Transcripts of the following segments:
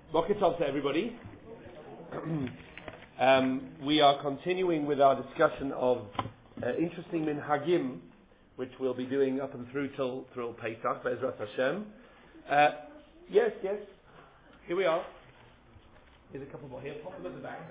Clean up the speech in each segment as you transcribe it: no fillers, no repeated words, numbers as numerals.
Boker Tov to everybody. We are continuing with our discussion of interesting minhagim, which we'll be doing up and through till Pesach, Be'ezrat Hashem. Yes. Here we are. Here's a couple more here. Pop them at the back.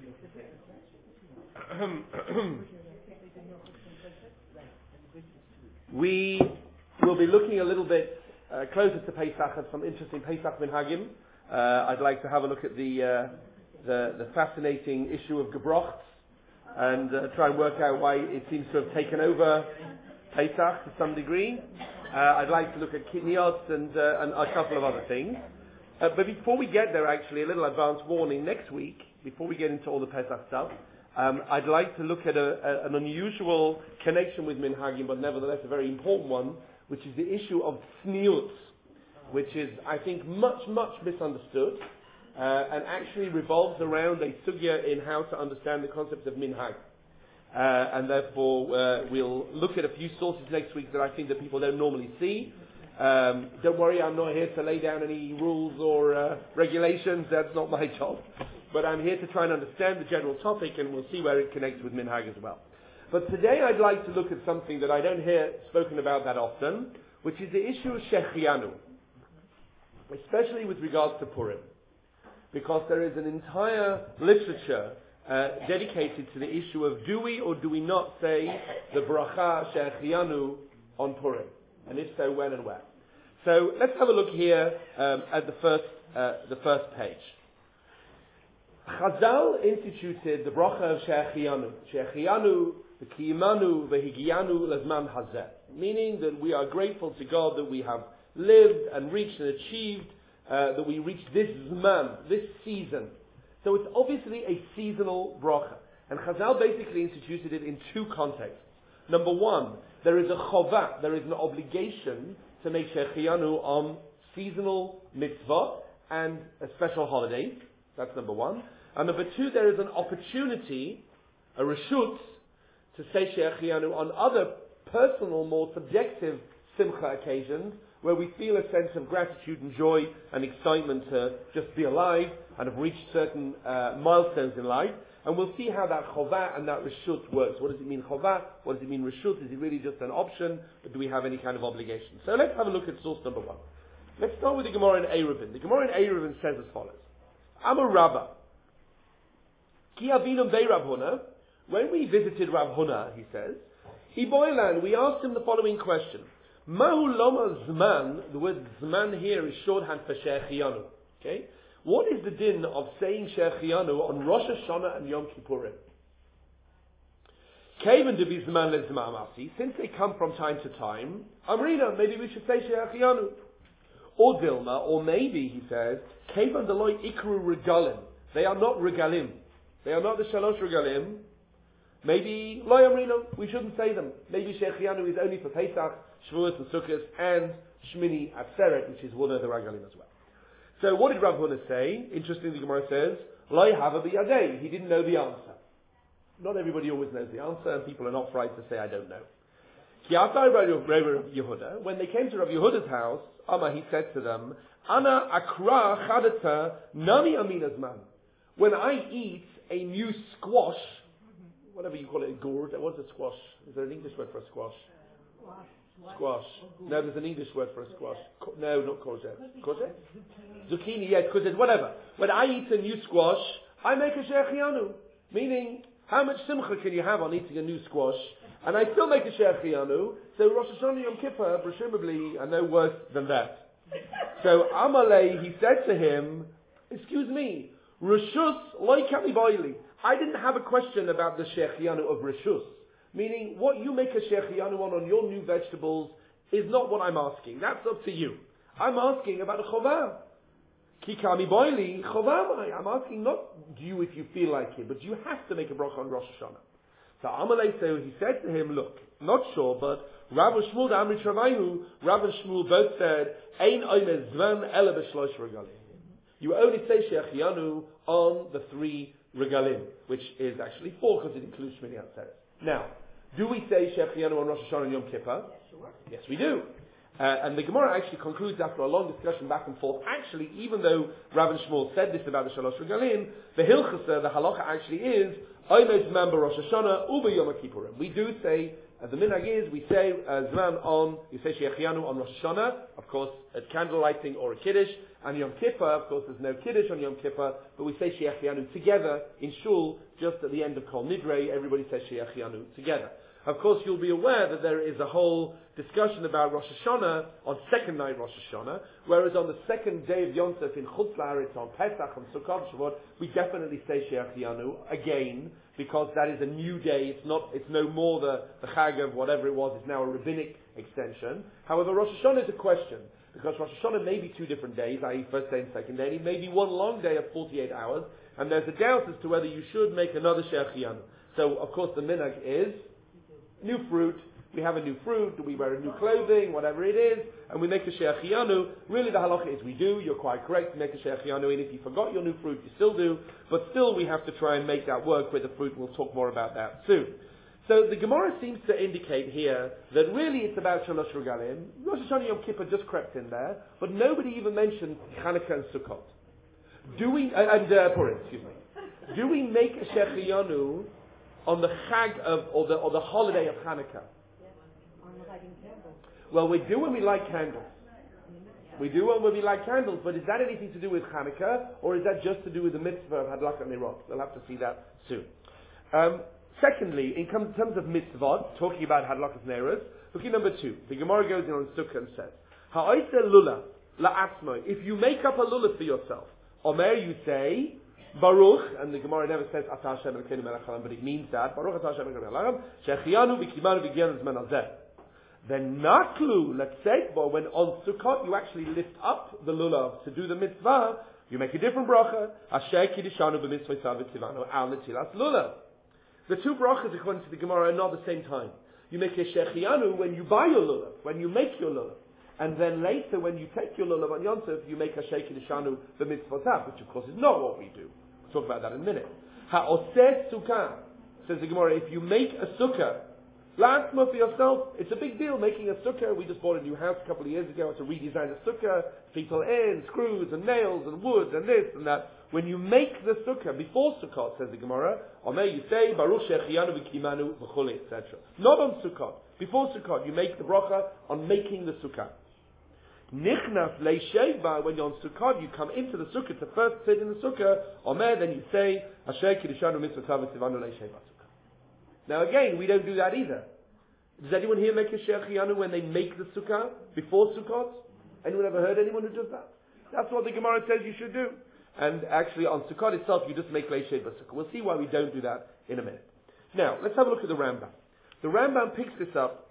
We will be looking a little bit closer to Pesach at some interesting Pesach minhagim. I'd like to have a look at the fascinating issue of gebrochts and try and work out why it seems to have taken over Pesach to some degree. I'd like to look at kidneyot and a couple of other things. But before we get there, actually, a little advance warning. Next week, before we get into all the Pesach stuff, I'd like to look at an unusual connection with minhagim, but nevertheless a very important one, which is the issue of tzniut, which is, I think, much misunderstood, and actually revolves around a sugya in how to understand the concept of minhag. And therefore, we'll look at a few sources next week that I think that people don't normally see. Don't worry, I'm not here to lay down any rules or regulations. That's not my job. But I'm here to try and understand the general topic, and we'll see where it connects with minhag as well. But today I'd like to look at something that I don't hear spoken about that often, which is the issue of Shechianu, especially with regards to Purim, because there is an entire literature dedicated to the issue of do we or do we not say the bracha Shechianu on Purim, and if so, when and where. So let's have a look here at the first page. Chazal instituted the bracha of Shechianu, the Kiyimanu, Vehigiyanu, Lazman Hazeh, meaning that we are grateful to God that we have lived and reached and achieved, that we reached this Zman, this season. So it's obviously a seasonal bracha. And Chazal basically instituted it in two contexts. Number one, there is a chovah, there is an obligation to make Shechianu on seasonal mitzvah and a special holiday. That's number one. And number two, there is an opportunity, a reshut, to say Shechianu on other personal, more subjective simcha occasions, where we feel a sense of gratitude and joy and excitement to just be alive and have reached certain milestones in life. And we'll see how that chovah and that reshut works. What does it mean chovah? What does it mean reshut? Is it really just an option, or do we have any kind of obligation? So let's have a look at source number one. Let's start with the Gemara in Eruvin. The Gemara in Eruvin says as follows. Amar Rava. Ki avinum bei Rav Huna. When we visited Rav Huna, he says, Iboilan, we asked him the following question. Mahu loma zman, the word zman here is shorthand for Shechianu. Okay? What is the din of saying Shechianu on Rosh Hashanah and Yom Kippurim? Kaven de bizman lezman masi, since they come from time to time, Amrina, maybe we should say Shechianu. Or Dilma, or maybe, he says, Kaven de loy ikru regalim. They are not regalim. They are not the shalosh regalim. Maybe, loy Amrina, we shouldn't say them. Maybe Shechianu is only for Pesach, Shavuot and Sukkot, and Shmini Atzeret, which is one of the regalim as well. So what did Rav Huna say? Interestingly, the Gemara says, loy hava biyadei. He didn't know the answer. Not everybody always knows the answer, and people are not frightened to say, I don't know. When they came to Rav Yehuda's house, he said to them, Ana akra chadata nami aminazman. When I eat a new squash, whatever you call it, a gourd, what's a squash? Is there an English word for a squash? Squash. No, there's an English word for a squash. No, not courgette. Courgette? Zucchini, yes, courgette, whatever. When I eat a new squash, I make a Shechianu. Meaning, how much simcha can you have on eating a new squash? And I still make a Shechianu, so Rosh Hashanah Yom Kippur, presumably, are no worse than that. So Amalei, he said to him, excuse me, Reshus loy kami boili. I didn't have a question about the Shechianu of Reshus. Meaning, what you make a Shechianu on your new vegetables is not what I'm asking. That's up to you. I'm asking about a chovah. Ki kami boili chovah. I'm asking not do you if you feel like it, but do you have to make a bracha on Rosh Hashanah? So Amalei, so he said to him, look, not sure, but Rav Shmuel da Amri Travainu, Rav and Shmuel both said, Ein oimez zvan ele b'shlosh regalim. You only say Shechianu on the 3 regalim, which is actually 4 because it includes Shmini Atzeret. Now, do we say Shechianu on Rosh Hashanah and Yom Kippur? Yes, sure. Yes, we do. And the Gemara actually concludes after a long discussion back and forth. Actually, even though Rav and Shmuel said this about the Shalosh Regalim, the Hilchasa, the halacha actually is Omed Zman Rosh Hashanah Uba Yom Kippurim. We do say, the minhag is, we say Zman on, you say Shechianu on Rosh Hashanah, of course, at candle lighting or a Kiddush, and Yom Kippur, of course, there's no Kiddush on Yom Kippur, but we say Shechianu together in Shul, just at the end of Kol Nidrei, everybody says Shechianu together. Of course, you'll be aware that there is a whole discussion about Rosh Hashanah on second night Rosh Hashanah, whereas on the second day of Yom Tov in Chutz La'aretz, on Pesach, on Sukkot, Shavuot, we definitely say Shechianu again, because that is a new day. It's no more the Chag of whatever it was. It's now a rabbinic extension. However, Rosh Hashanah is a question, because Rosh Hashanah may be two different days, i.e. first day and second day. It may be one long day of 48 hours, and there's a doubt as to whether you should make another Shechianu. So, of course, the minhag is new fruit. We have a new fruit, we wear a new clothing, whatever it is, and we make a shechianu. Really the halacha is we do, you're quite correct, to make a shechianu, and if you forgot your new fruit, you still do, but still we have to try and make that work with the fruit. We'll talk more about that soon. So the Gemara seems to indicate here that really it's about Shalosh Regalim. Rosh Hashanah Yom Kippur just crept in there, but nobody even mentioned Hanukkah and Sukkot. Purim, excuse me. Do we make a shechianu on the Chag of, or the holiday of Hanukkah? Well, we do when we light candles. We do when we light candles, but is that anything to do with Hanukkah, or is that just to do with the mitzvah of Hadlakat Nerot? We'll have to see that soon. Secondly, in terms of mitzvot, talking about Hadlakat Nerot, look at number 2. The Gemara goes in on Sukkah and says, Ha'oiseh lula la'atzmoi. If you make up a lula for yourself, Omer, you say, Baruch, and the Gemara never says Atah Hashem Elokeinu melech haolam, but it means that Baruch Atah Hashem Elokeinu melech haolam, shechianu v'kimanu v'gianu zman hazeh. Then naklu, let's say, but when on Sukkot you actually lift up the lulav to do the mitzvah, you make a different bracha. Asher kiddushanu b'mitzvah tzivanu al netilas lulav. The two brachas, according to the Gemara, are not at the same time. You make a shechianu when you buy your lulav, when you make your lulav. And then later, when you take your lulav on Yom Tov, you make a sheikh kiddushanu b'mitzvotav, which of course is not what we do. We'll talk about that in a minute. Ha'oseh sukkah, says the Gemara, if you make a sukkah, la'atzma for yourself, it's a big deal making a sukkah. We just bought a new house a couple of years ago to redesign a sukkah, people in, screws and nails and wood and this and that. When you make the sukkah before Sukkot, says the Gemara, Omer, you say Baruch shechianu v'kimanu v'chule, etc. Not on Sukkot. Before Sukkot, you make the bracha on making the sukkah. Nichnas leisheva, when you're on Sukkot, you come into the sukkah to first sit in the sukkah. Omer, then you say Asher kiddushanu mitzvotav v'tzivanu leisheva sukkah. Now again, we don't do that either. Does anyone here make a shechianu when they make the sukkah before Sukkot? Anyone ever heard anyone who does that? That's what the Gemara says you should do. And actually on Sukkot itself, you just make leisheva sukkah. We'll see why we don't do that in a minute. Now, let's have a look at the Rambam. The Rambam picks this up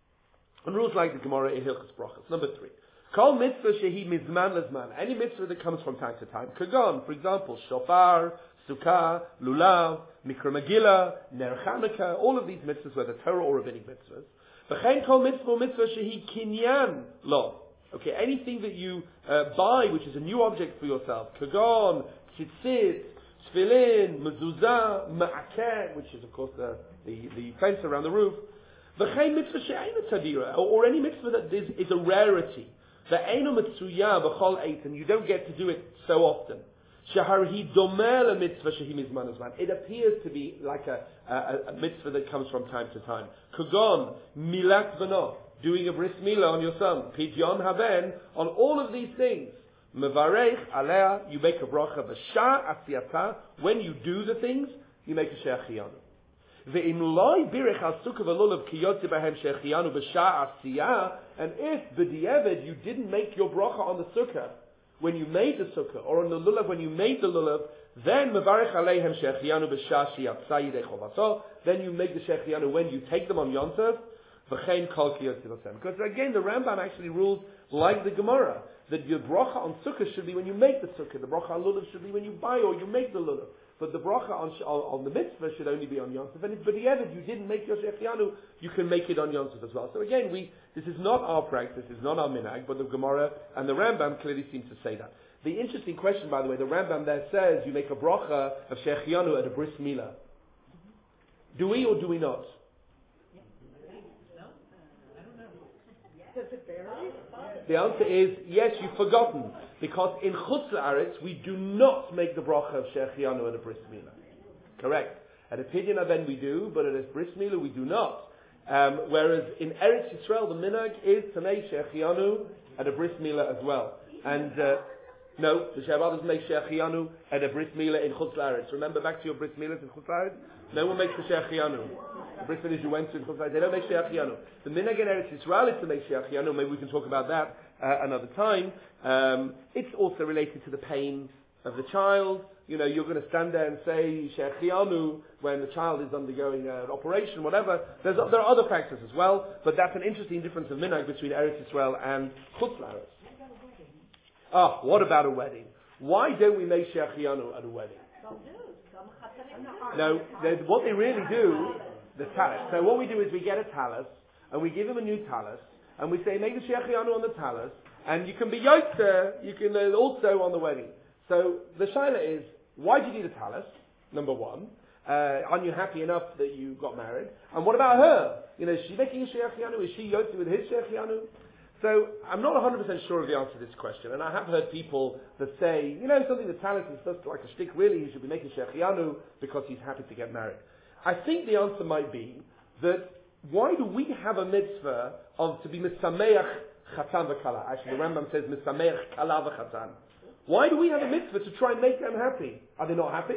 on rules like the Gemara in Hilchos Brachos. Number 3. Kol mitzvah shehi mizman lezman. Any mitzvah that comes from time to time. Kagon, for example, shofar, sukkah, lulav, mikra megillah, ner Chanukah, all of these mitzvahs, whether Torah or rabbinic mitzvahs. V'chein kol mitzvah shehi kinyan lo. Okay, anything that you buy, which is a new object for yourself. Kagon, tzitzit, tefillin, mezuzah, ma'akeh, which is of course the fence around the roof. V'chein mitzvah she'eina tzadira, or any mitzvah that is a rarity. Ve'eino mitzuya b'chol eit, and you don't get to do it so often. Shaharhi domel a mitzvah shehi mizman azman. It appears to be like a mitzvah that comes from time to time. Kagon, milat v'no, doing a bris milah on your son. Pidyon haben, on all of these things. Mevarech alea, you make a bracha b'sha asiyata. When you do the things, you make a shechianu. Ve'im loy birech al sukkah v'lulav ki yotze b'hem shechianu b'sha asiyah. And if b'di'evid you didn't make your bracha on the sukkah when you made the sukkah, or on the lulav when you made the lulav, then mevarech aleihem shechianu b'sha shiyatsa yidei chovaso. Then you make the shechianu when you take them on Yom Tov. V'chein kol ki yotze b'sem. Because again, the Rambam actually rules like the Gemara that your bracha on sukkah should be when you make the sukkah. The bracha on lulav should be when you buy or you make the lulav. But the bracha on the mitzvah should only be on Yom Tov. And if b'di'evid you didn't make your shechianu, you can make it on Yom Tov as well. So again, this is not our practice, this is not our minhag, but the Gemara and the Rambam clearly seem to say that. The interesting question, by the way, the Rambam there says you make a bracha of shechianu at a bris milah. Do we or do we not? Does it The answer is yes, you've forgotten. Because in Chutz La'aretz, we do not make the bracha of Shechianu at a bris milah. Correct. At a Pidyon Aben we do, but at a bris milah we do not. Whereas in Eretz Yisrael, the minhag is to make Shechianu at a bris milah as well. And no, the Shabbat doesn't make Shechianu at a bris milah in Chutz La'aretz. Remember back to your bris milahs in Chutz La'aretz? No one makes the Shechianu. The bris milahs you went to in Chutz La'aretz, they don't make Shechianu. The minhag in Eretz Yisrael is to make Shechianu. Maybe we can talk about that another time. It's also related to the pain of the child. You know, you're going to stand there and say Shechianu when the child is undergoing an operation, whatever. There are other factors as well, but that's an interesting difference of minhag between Eretz Yisrael and Chutz La'aretz. What about a wedding? Why don't we make Shechianu at a wedding? No, what they really do, the talus. So what we do is we get a talus, and we give him a new talus, and we say, make the Shechianu on the talus, and you can be yotzer, you can also on the wedding. So the shaila is, why do you need a talus? Number one. Aren't you happy enough that you got married? And what about her? You know, is she making a Shechianu? Is she yotzer with his Shechianu? So I'm not 100% sure of the answer to this question, and I have heard people that say, you know, something the talent is just like a shtick, really, he should be making Shechianu because he's happy to get married. I think the answer might be that why do we have a mitzvah of to be misameach chatan v'kala? Actually, the Rambam says misameach kala v'chatan. Why do we have a mitzvah to try and make them happy? Are they not happy?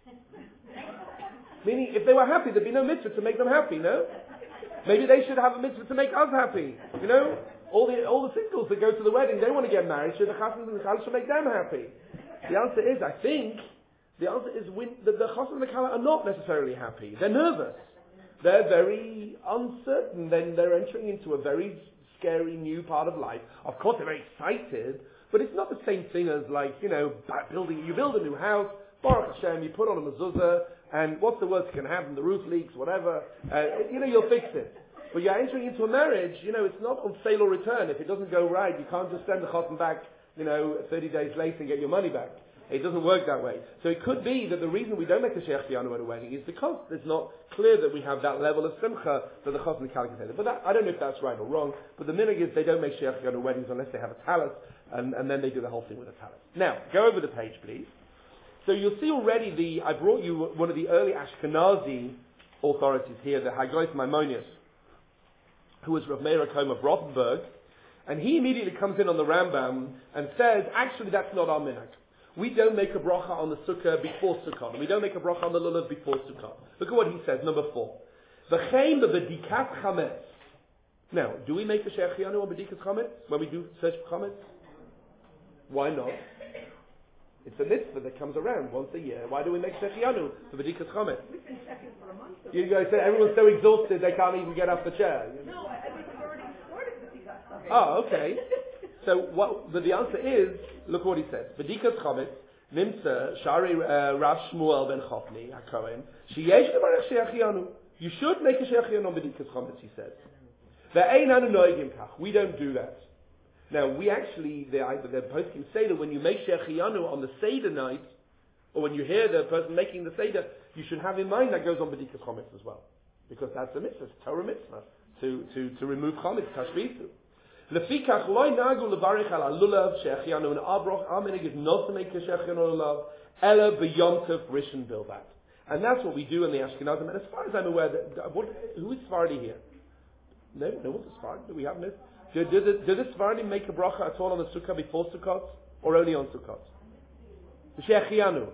Meaning, if they were happy, there'd be no mitzvah to make them happy, no? Maybe they should have a mitzvah to make us happy, you know? All the singles that go to the wedding, they want to get married, so the chassan and the kala should make them happy. The answer is, I think, the chassan and the kala are not necessarily happy. They're nervous. They're very uncertain. Then they're entering into a very scary new part of life. Of course, they're very excited, but it's not the same thing as like, you know, you build a new house, Baruch Hashem, you put on a mezuzah, and what's the worst that can happen? The roof leaks, whatever. You'll fix it. But you're entering into a marriage, you know, it's not on sale or return. If it doesn't go right, you can't just send the chatan back, 30 days later and get your money back. It doesn't work that way. So it could be that the reason we don't make a Shechianu at a wedding is because it's not clear that we have that level of simcha that the chatan and kala can take. But I don't know if that's right or wrong, but the minhag is they don't make Shechianu weddings unless they have a talus, and then they do the whole thing with a talus. Now, go over the page, please. So you'll see already I brought you one of the early Ashkenazi authorities here, the Hagoyt Maimonides, who was Rav Meir HaKohen of Rothenburg, and he immediately comes in on the Rambam and says, actually that's not our minhag. We don't make a bracha on the sukkah before sukkah, and we don't make a bracha on the lulav before sukkah. Look at what he says, number 4. V'chein b'bedikas chametz. Now, do we make a shechianu on bedikas chametz when we do search for chametz? Why not? It's a mitzvah that comes around once a year. Why do we make shechianu for bedikas chametz? You guys say everyone's so exhausted they can't even get off the chair. No, I think we've already started bedikas chametz. Oh, okay. So the answer is, look what he says. Bedikas chametz nimtza shari Rav Shmuel ben Chofni HaKohen sheyesh levarech shechianu. You should make a shechianu on bedikas chametz, he says. Ve'einanu noegim kach. We don't do that. Now, we actually, the poskim say that when you make shechianu on the Seder night, or when you hear the person making the Seder, you should have in mind that goes on bedikas chametz as well. Because that's a mitzvah, it's Torah mitzvah, to remove chametz, tashbisu. Lefikach loy nagu levarich al lulav shechianu, and our minhag is not to make a shechianu lulav, ela b'yom tov rishon bilvat. And that's what we do in the Ashkenazim, and as far as I'm aware, who is Sephardi here? No one's a Sephardi, do we have no? Does the Sephardim make a bracha at all on the sukkah before Sukkot, or only on Sukkot? The shechianu.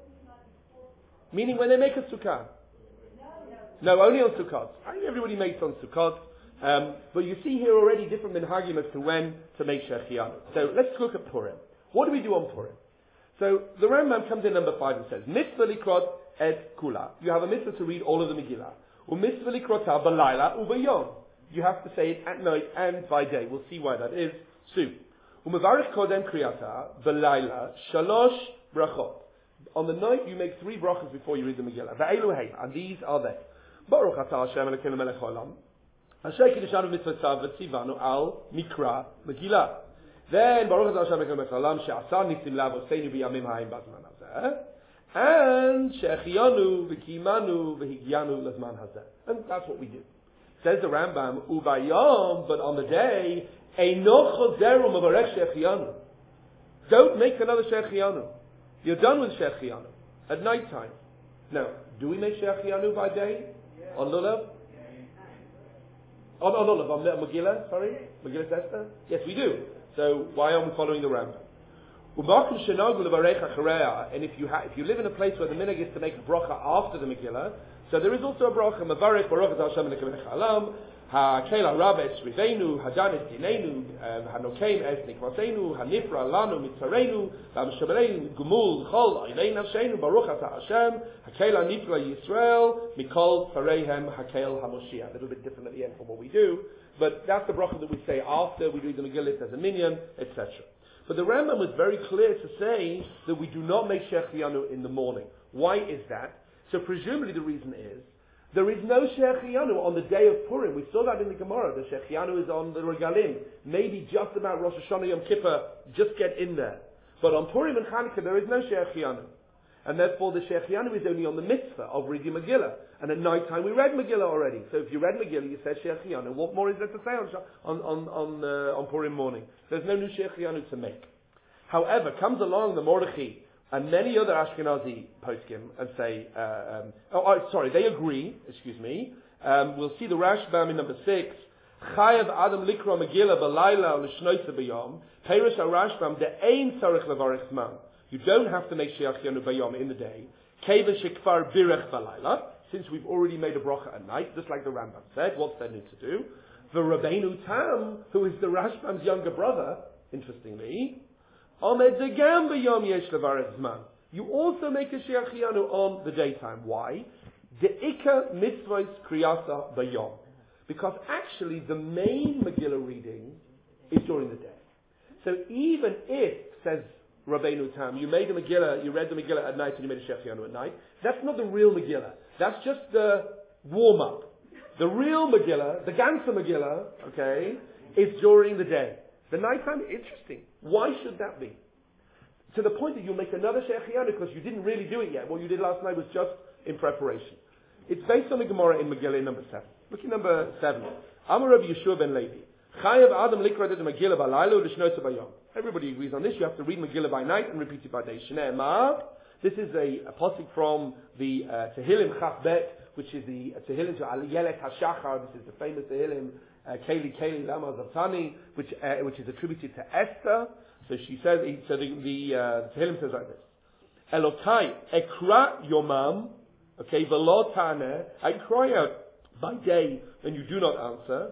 Meaning when they make a sukkah. No, only on Sukkot. I think everybody makes on Sukkot. But you see here already different minhagim as to when to make shechianu. So let's look at Purim. What do we do on Purim? So the Rambam comes in number 5 and says, Mitzvah likrot et kula. You have a mitzvah to read all of the Megillah. U'mitzvah likrotah b'layla u'bayom. You have to say it at night and by day. We'll see why that is soon. U'mevarich kodem kriyata b'layla shalosh brachot. On the night you make 3 brachas before you read the Megillah. Ve'elu hey, and these are they. Baruch atah Hashem Elokeinu melech haolam. Asher kiddushanu mitzvotav v'tzivanu al mikra Megillah. Then Baruch atah Hashem Elokeinu melech haolam she'asar nisim la'avoseinu b'yamim ha'im b'zman hazeh. And shechianu v'kimanu v'higyanu l'zman hazeh. And that's what we do. Says the Rambam, ubayom, but on the day, Eino chozeru mevarech shechianu. Don't make another shechianu. You're done with shechianu at night time. Now, do we make shechianu by day? Yeah. On Lulav? Yeah. On Lulav, on Megillah, sorry? Megillah Esther? Yes, we do. So, why are we following the Rambam? And if you live in a place where the minhag is to make a bracha after the Megillah, so there is also a bracha, Mavarech Baruch Hashem Lekevech Alam, HaKela Rabbe Esrivenu, Hadanis Dinenu, Hanokeim Es Nikvasenu, Hanifra Lanu Mitzarenu, Vamshabeleinu, Gumul, Chol, Eilein Nafshenu, Baruch Ata Hashem, HaKela Nifra Yisrael, Mikol Farehem, HaKel HaMoshiach. A little bit different at the end from what we do, but that's the bracha that we say after we read the Megillah as a minyan, etc. But the Rambam was very clear to say that we do not make Shechianu in the morning. Why is that? So presumably the reason is, there is no Shechianu on the day of Purim. We saw that in the Gemara. The Shechianu is on the Regalim. Maybe just about Rosh Hashanah Yom Kippur, just get in there. But on Purim and Chanukah there is no Shechianu. And therefore the Shechianu is only on the mitzvah of reading Megillah. And at night time we read Megillah already. So if you read Megillah, you said Shechianu. What more is there to say on Purim morning? There's no new Shechianu to make. However, comes along the Mordechai and many other Ashkenazi poskim and say, they agree, we'll see the Rashbam in number 6, Chayav Adam Likra Megillah B'Layla L'Shnoisa B'Yom, Perish HaRashbam, De'ein Tzarech Levarech Zman. You don't have to make Shechianu B'Yom in the day. Keven Shekfar Birech B'Layla, since we've already made a bracha at night, just like the Rambam said, what's there need to do? The Rabbeinu Tam, who is the Rashbam's younger brother, interestingly, you also make a Shechianu on the daytime. Why? De'ika mitzvahs kriyasa bayom. Because actually the main Megillah reading is during the day. So even if, says Rabbeinu Tam, you read the Megillah at night and you made a Shechianu at night, that's not the real Megillah. That's just the warm-up. The real Megillah, the Gansa Megillah, is during the day. The nighttime, interesting. Why should that be? To the point that you'll make another Shechianu because you didn't really do it yet. What you did last night was just in preparation. It's based on the Gemara in Megillah number 7. Look at number 7. Amar Rabbi Yeshua ben Levi. Chayav Adam likra de Megillah b'laylo l'shnotza b'yom. Everybody agrees on this. You have to read Megillah by night and repeat it by day. Shnei Ma. This is a pasuk from the Tehillim Chaf Bet, which is the Tehillim to Yelet HaShachar. This is the famous Tehillim Keli Keli Lama Zavtani, which is attributed to Esther. So she says. So the Tehillim says like this: Elokai ekra yomam, v'lo taneh. I cry out by day and you do not answer.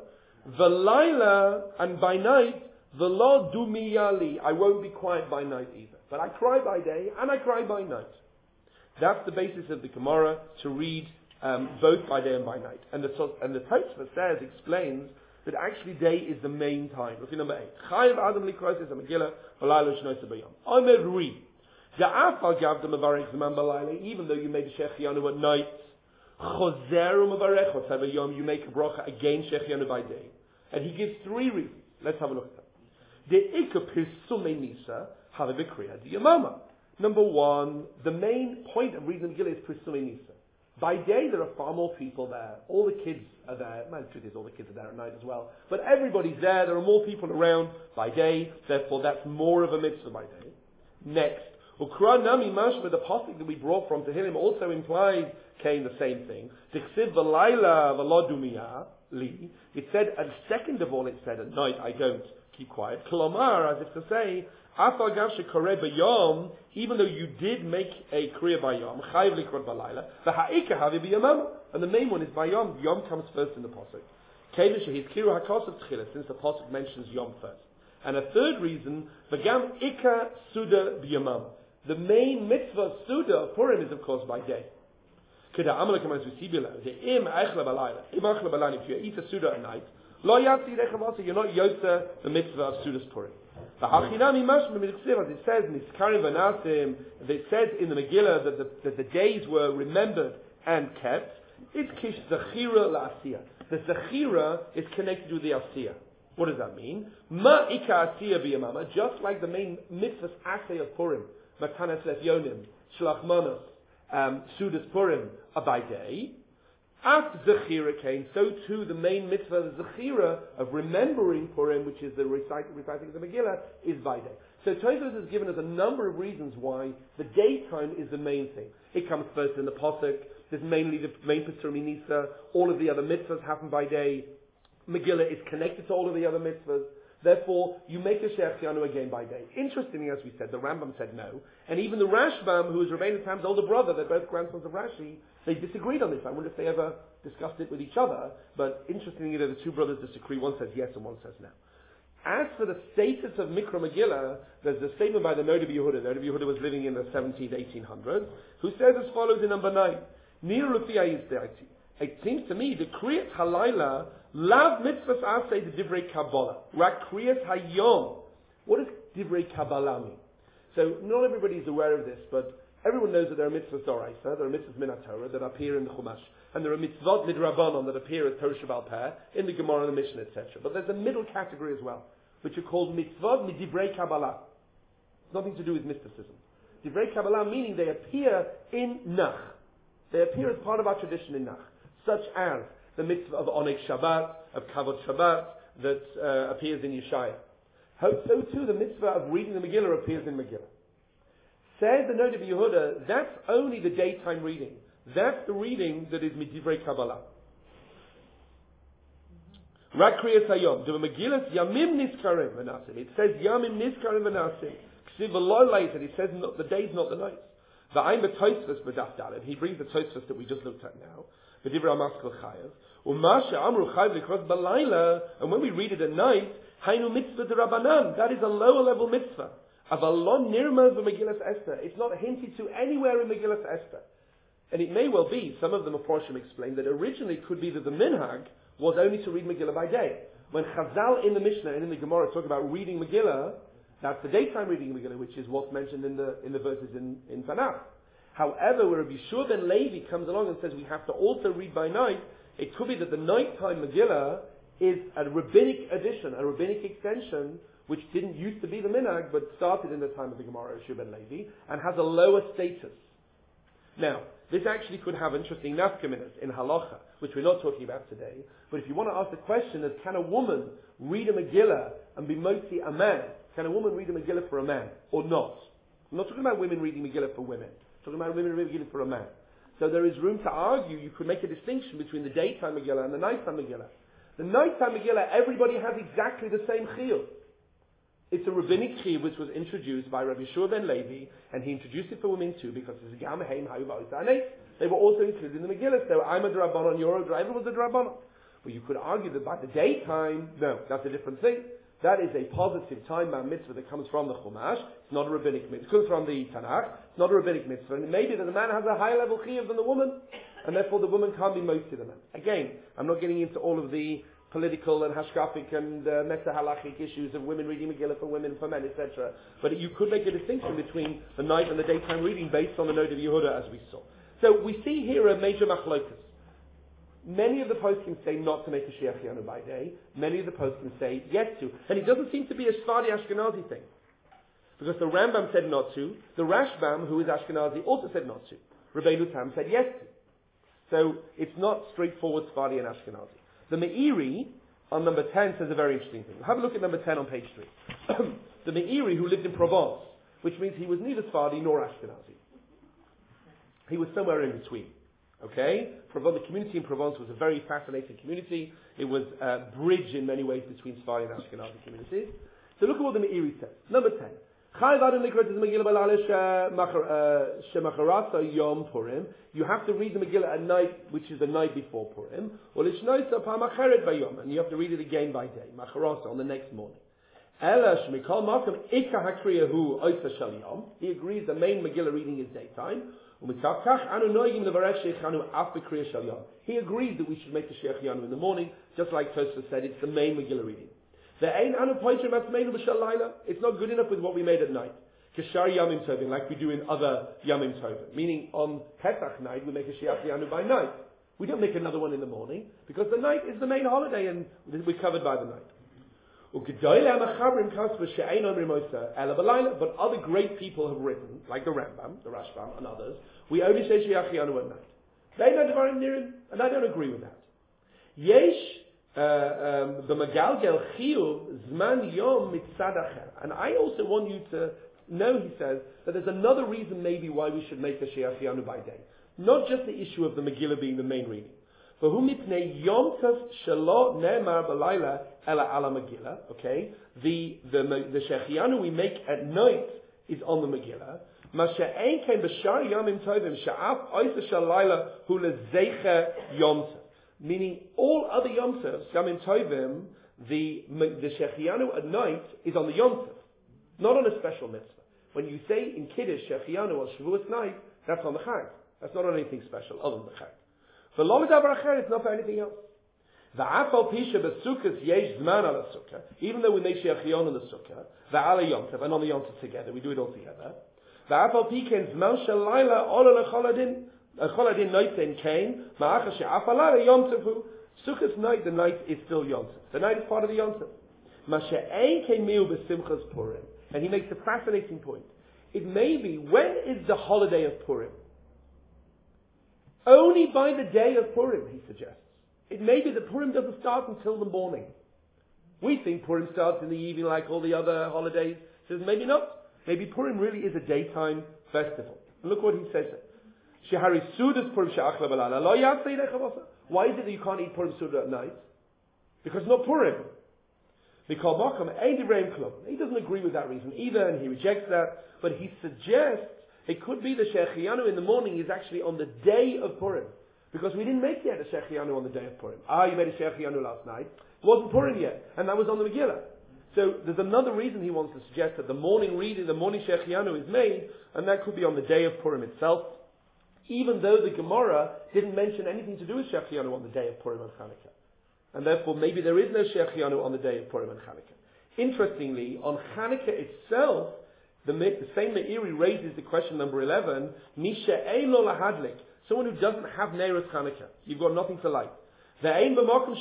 V'layla, and by night v'lo dumiyali. I won't be quiet by night either. But I cry by day and I cry by night. That's the basis of the Gemara, to read both by day and by night. And the Tosfos explains that actually day is the main time. Look at number 8. Chayav Adam likros is a Megillah b'layla shnoisa b'yom. Omer Rui. Da'afal gavda mevarech zman b'layla. Even though you made a Shechianu at night, chozeru mevarech b'yom. You make a bracha again Shechianu by day. And he gives 3 reasons. Let's have a look at them. De'ika pirsumei nisa hava b'kriya diyamama. Number 1, the main point of reading Megillah is pirsumei nisa. By day, there are far more people there. All the kids are there. The truth is, all the kids are there at night as well. But everybody's there. There are more people around by day. Therefore, that's more of a mitzvah by day. Next, Ukra Nami Mashma, the pasuk that we brought from Tehillim, also implies the same thing. Tichsiv v'layla v'lo dumiyah li. It said, and second of all, it said, at night I don't keep quiet. Klomar, as if to say, Afal gav shekoreh b'yom, even though you did make a kriya by yom, chayiv likrot b'layla, v'ha'ika havi b'yamam, and the main one is by yom. Yom comes first in the pasuk. Kevish hizkiru hakosav tchila, since the pasuk mentions yom first. And a third reason, v'gam ika suda b'yamam. The main mitzvah suda of Purim is of course by day. Keda amalek amas v'sibila, de'im eichla b'layla, im eichla b'layla, if you eat a suda at night, lo yatsi rechavasa, you're not yotza the mitzvah of suda's Purim. It says in Iskarim Vanasim, it says in the Megillah that the days were remembered and kept. It's Kish Zechira La'asiyah. The Zechira is connected with the Asiyah. What does that mean? Ma Ika Asiyah B'yamama, just like the main mitzvahs Asay of Purim, Matanas Lefyonim, Shlach Manos, Sudas Purim, are by day. After Zechira came, so too the main mitzvah, the Zechira, of remembering Purim, which is the reciting of the Megillah, is by day. So Tosfos has given us a number of reasons why the daytime is the main thing. It comes first in the Pasuk. There's mainly the main Pesach Nisa. All of the other mitzvahs happen by day. Megillah is connected to all of the other mitzvahs. Therefore, you make a Shechianu again by day. Interestingly, as we said, the Rambam said no. And even the Rashbam, who is Rabbeinu Tam's older brother, they're both grandsons of Rashi, they disagreed on this. I wonder if they ever discussed it with each other. But interestingly, the two brothers disagree. One says yes and one says no. As for the status of Mikra Megillah, there's a statement by the Noda B'Yehuda. The Noda B'Yehuda was living in the 17th, 1800s, who says as follows in number 9. Nir Lufi Ayizdeiti. It seems to me, the Kriyat Halayla, Lav Mitzvahs Asay the Divrei Kabbalah. Rak Kriyat Hayom. What does Divrei Kabbalah mean? So, not everybody is aware of this, but everyone knows that there are mitzvahs Doraisa, there are mitzvahs Minat Torah that appear in the Chumash, and there are mitzvot Midrabanan that appear as Torah Shabbat Peh, in the Gemara and the Mishnah, etc. But there's a middle category as well, which are called mitzvot Midivrei Kabbalah. Nothing to do with mysticism. Divrei Kabbalah meaning they appear in Nach. They appear as part of our tradition in Nach, such as the mitzvah of Oneg Shabbat, of Kavod Shabbat, that appears in Yeshaya. So too the mitzvah of reading the Megillah appears in Megillah. Says the Noda B'Yehuda, that's only the daytime reading. That's the reading that is Midivrei Kabbalah. Rak Kriyas Hayom. The Megillah Yamim Niskarim V'Nasim. It says Yamim Niskarim V'Nasim. Ksiv V'Lo Leited. It says not, the days, not the nights. V'ayim B'Tosfos B'Daf Daled. He brings the Tosfos that we just looked at now. V'Divrei Amaskal Chayav. U'Masha Amru Chayav L'Kros B'Layla. And when we read it at night, Hainu Mitzvah D'Rabanan. That is a lower level mitzvah. Avalon Nirma V'Megillas Esther. It's not hinted to anywhere in Megillas Esther. And it may well be, some of the Meforshim explain that originally it could be that the minhag was only to read Megillah by day. When Chazal in the Mishnah and in the Gemara talk about reading Megillah, that's the daytime reading Megillah, which is what's mentioned in the verses in Tanakh. However, where Rabbi Shua ben Levi comes along and says we have to also read by night, it could be that the nighttime Megillah is a rabbinic addition, a rabbinic extension, which didn't used to be the minhag, but started in the time of the Gemara of Shua ben Levi, and has a lower status. Now, this actually could have interesting nafkaminas in halacha, which we're not talking about today. But if you want to ask the question of can a woman read a Megillah and be motzi a man? Can a woman read a Megillah for a man or not? I'm not talking about women reading Megillah for women. I'm talking about women reading Megillah for a man. So there is room to argue. You could make a distinction between the daytime Megillah and the nighttime Megillah. The nighttime Megillah, everybody has exactly the same chiyuv. It's a rabbinic chiyuv which was introduced by Rabbi Shua ben Levi, and he introduced it for women too because it's a gam heim hayuv. They were also included in the Megillah. So I'm a drabanon, you're a driver was a drabanon. But you could argue that by the daytime, no, that's a different thing. That is a positive time mitzvah that comes from the Chumash. It's not a rabbinic mitzvah. It comes from the Tanakh. It's not a rabbinic mitzvah. And maybe that the man has a higher level chiyuv than the woman, and therefore the woman can't be motzi the man. Again, I'm not getting into all of the political and hashkafic and meta-halachic issues of women reading Megillah for women, for men, etc. But you could make a distinction between the night and the daytime reading based on the Noda B'Yehuda as we saw. So we see here a major machlokas. Many of the poskim say not to make a Shechianu by day. Many of the poskim say yes to. And it doesn't seem to be a Sephardi Ashkenazi thing. Because the Rambam said not to. The Rashbam, who is Ashkenazi, also said not to. Rabbeinu Tam said yes to. So it's not straightforward Sephardi and Ashkenazi. The Meiri, on number 10, says a very interesting thing. Have a look at number 10 on page 3. The Meiri, who lived in Provence, which means he was neither Sephardi nor Ashkenazi. He was somewhere in between. Okay? The community in Provence was a very fascinating community. It was a bridge in many ways between Sephardi and Ashkenazi communities. So look at what the Meiri says. Number 10. You have to read the Megillah at night, which is the night before Purim. And you have to read it again by day, on the next morning. He agrees the main Megillah reading is daytime. He agrees that we should make the Shechianu in the morning, just like Tosfos said, it's the main Megillah reading. It's not good enough with what we made at night. Kishar Yamim Tovim, like we do in other Yamim Tovim. Meaning on Pesach night, we make a Shechianu by night. We don't make another one in the morning, because the night is the main holiday and we're covered by the night. But other great people have written, like the Rambam, the Rashbam, and others, we only say Shechianu at night. And I don't agree with that. Yesh the Magalgel Chiyuv Zman Yom Mitzad Acher. And I also want you to know, he says, that there's another reason maybe why we should make a She'achianu by day. Not just the issue of the Megillah being the main reading. For whom mitnei Yom Tov Shelo Ne'emar B'Layla Ela Ala Megillah. Okay, the She'achianu we make at night is on the Megillah. Ma she'ein kein b'shar Yomim Tovim she'af oisa shalayla hu lezecher Yom Tov. Meaning all other Yom Tovs, Yomim Tovim, the She'achianu at night is on the Yom Tov, not on a special mitzvah. When you say in Kiddush She'achianu on Shavuot night, that's on the Chag. That's not on anything special other than the Chag. For Lo Medaber Acher, it's not for anything else. The Afal Pisha B'Sukkos Yesh Zman Ala Sukkah, even though we make She'achianu on the Sukkah, the Ala Yom Tov, and on the Yom Tov together, we do it all together. The Afal Piken Zman Shalayla Ola Lecholadin Choladin Noitin Kain Ma'acha She'afalayla Yom Tov. Sukkah's night, the night is still Yom Tov. The night is part of the Yom Tov. Ma she'ein kein miu b'simchas Purim. And he makes a fascinating point. It may be, when is the holiday of Purim? Only by the day of Purim, he suggests. It may be that Purim doesn't start until the morning. We think Purim starts in the evening like all the other holidays. He says maybe not. Maybe Purim really is a daytime festival. And look what he says. Why is it that you can't eat Purim Suda at night? Because not Purim. He doesn't agree with that reason either, and he rejects that. But he suggests it could be the She'achianu in the morning is actually on the day of Purim. Because we didn't make yet a She'achianu on the day of Purim. You made a She'achianu last night. It wasn't Purim yet, and that was on the Megillah. So there's another reason he wants to suggest that the morning reading, the morning She'achianu is made, and that could be on the day of Purim itself. Even though the Gemara didn't mention anything to do with She'achianu on the day of Purim and Chanukah. And therefore maybe there is no She'achianu on the day of Purim and Chanukah. Interestingly, on Chanukah itself, the same Meiri raises the question number 11, Misha ein lo lahadlik, someone who doesn't have Neiros Chanukah. You've got nothing to light. And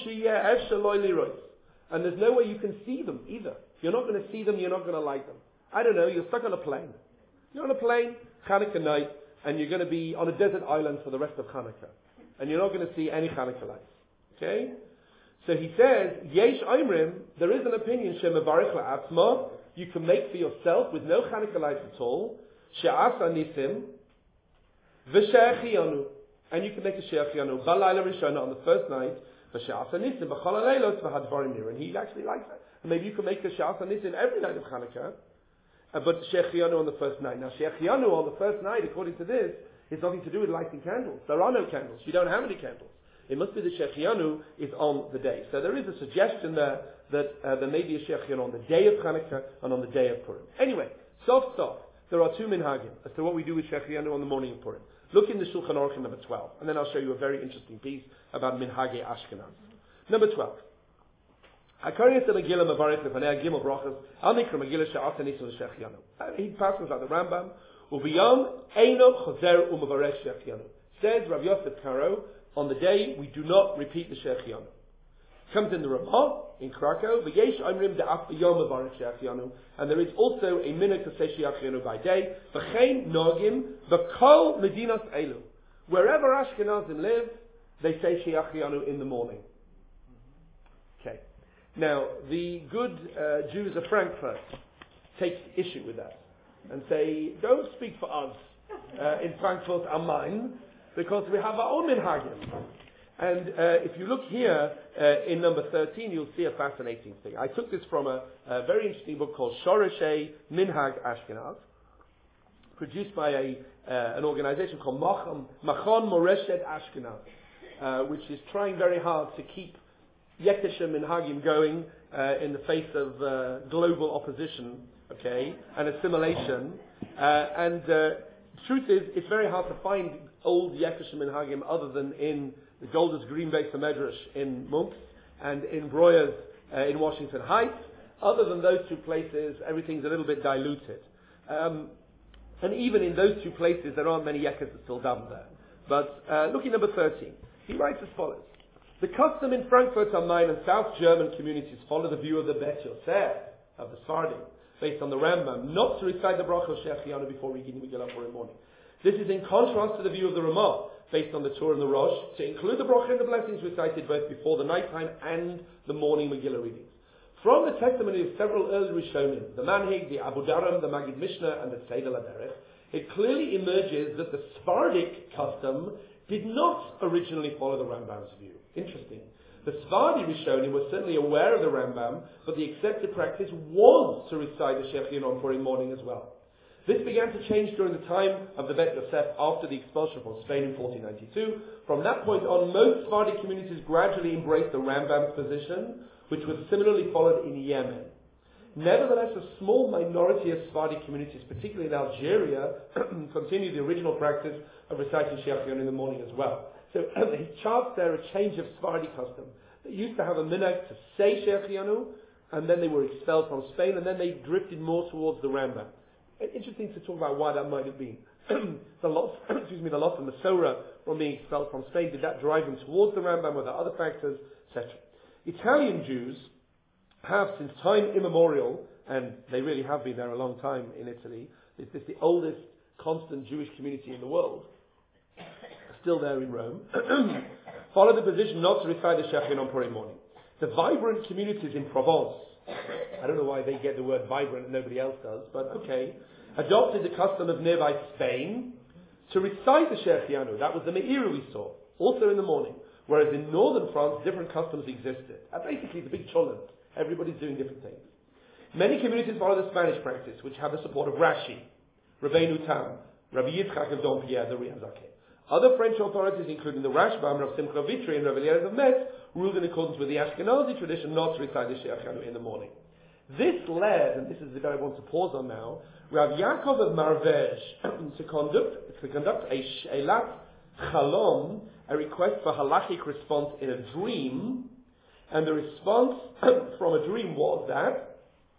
there's no way you can see them either. You're not going to see them, you're not going to light them. I don't know, you're stuck on a plane. You're on a plane, Chanukah night, and you're going to be on a desert island for the rest of Chanukah. And you're not going to see any Chanukah lights. Okay? So he says, Yesh Oimrim, there is an opinion, Shemevarich la'atzma, you can make for yourself with no Chanukah lights at all, She'asa nisim, v'she'achianu, and you can make a she'achianu, balayla rishona on the first night, v'she'asa nisim, v'chol ha'leilos v'hadvarim nir, and he actually likes that. And maybe you can make a she'asa nisim every night of Chanukah, but she'achianu on the first night. Now she'achianu on the first night, according to this, has nothing to do with lighting candles. There are no candles. You don't have any candles. It must be the she'achianu is on the day. So there is a suggestion there that there may be a she'achianu on the day of Chanukah and on the day of Purim. Anyway, soft. There are two minhagim as to what we do with she'achianu on the morning of Purim. Look in the Shulchan Aruch number 12, and then I'll show you a very interesting piece about minhagei Ashkenaz. Number 12. He passes like the Rambam. Says Rav Yosef Karo, on the day we do not repeat the she'achianu. Comes in the Ramah in Krakow, and there is also a minute to say she'achianu by day. Wherever Ashkenazim live, they say she'achianu in the morning. Okay. Now, the good Jews of Frankfurt take issue with that and say, don't speak for us in Frankfurt am Main, because we have our own minhagim. And if you look here in number 13, you'll see a fascinating thing. I took this from a very interesting book called Shoreshei Minhag Ashkenaz, produced by an organization called Machon Moreshet Ashkenaz, which is trying very hard to keep Yekesha Minhagim going in the face of global opposition, okay, and assimilation. And truth is, it's very hard to find old Yekesha Minhagim other than in the Golders Green Base Medrash in Mumps and in Breuer's in Washington Heights. Other than those two places, everything's a little bit diluted. And even in those two places, there aren't many Yekas that still daven there. But look at number 13. He writes as follows. The custom in Frankfurt am Main and South German communities follow the view of the Bet Yosef, of the Sfardim, based on the Rambam, not to recite the bracha of she'achianu before reading the Megillah for the morning. This is in contrast to the view of the Ramah, based on the Torah and the Rosh, to include the bracha and the blessings recited both before the nighttime and the morning Megillah readings. From the testimony of several early Rishonim, the Manhig, the Abu Daram, the Magid Mishnah, and the Seder Laderech, it clearly emerges that the Sephardic custom did not originally follow the Rambam's view. Interesting. The Sephardi Rishonim were certainly aware of the Rambam, but the accepted practice was to recite the Shechion on Purim morning as well. This began to change during the time of the Bet Yosef after the expulsion from Spain in 1492. From that point on, most Sephardi communities gradually embraced the Rambam's position, which was similarly followed in Yemen. Nevertheless, a small minority of Sephardi communities, particularly in Algeria, continued the original practice of reciting Shechion in the morning as well. So he charts there a change of Sephardi custom. They used to have a minhag to say Shechionu, and then they were expelled from Spain, and then they drifted more towards the Rambam. Interesting to talk about why that might have been. the loss of Masorah from being expelled from Spain, did that drive them towards the Rambam, or the other factors, etc. Italian Jews have, since time immemorial, and they really have been there a long time in Italy, it's the oldest constant Jewish community in the world, still there in Rome, follow the position not to recite the Shechion on Purim morning. The vibrant communities in Provence, I don't know why they get the word vibrant and nobody else does, but okay, adopted the custom of nearby Spain to recite the Shechianu. That was the Me'ira we saw, also in the morning. Whereas in northern France, different customs existed. Basically, the big cholent. Everybody's doing different things. Many communities follow the Spanish practice, which have the support of Rashi, Rabbeinu Tam, Rabbi Yitzchak of Dompierre, the Riazake. Other French authorities, including the Rashbam, Rav Simcha Vitri, and Rav Eliezer of Metz, ruled in accordance with the Ashkenazi tradition not to recite the Shechianu in the morning. This led, and this is the bit I want to pause on now, Rav Yaakov of Marvej to conduct a She'elat Chalom, a request for halachic response in a dream, and the response from a dream was that,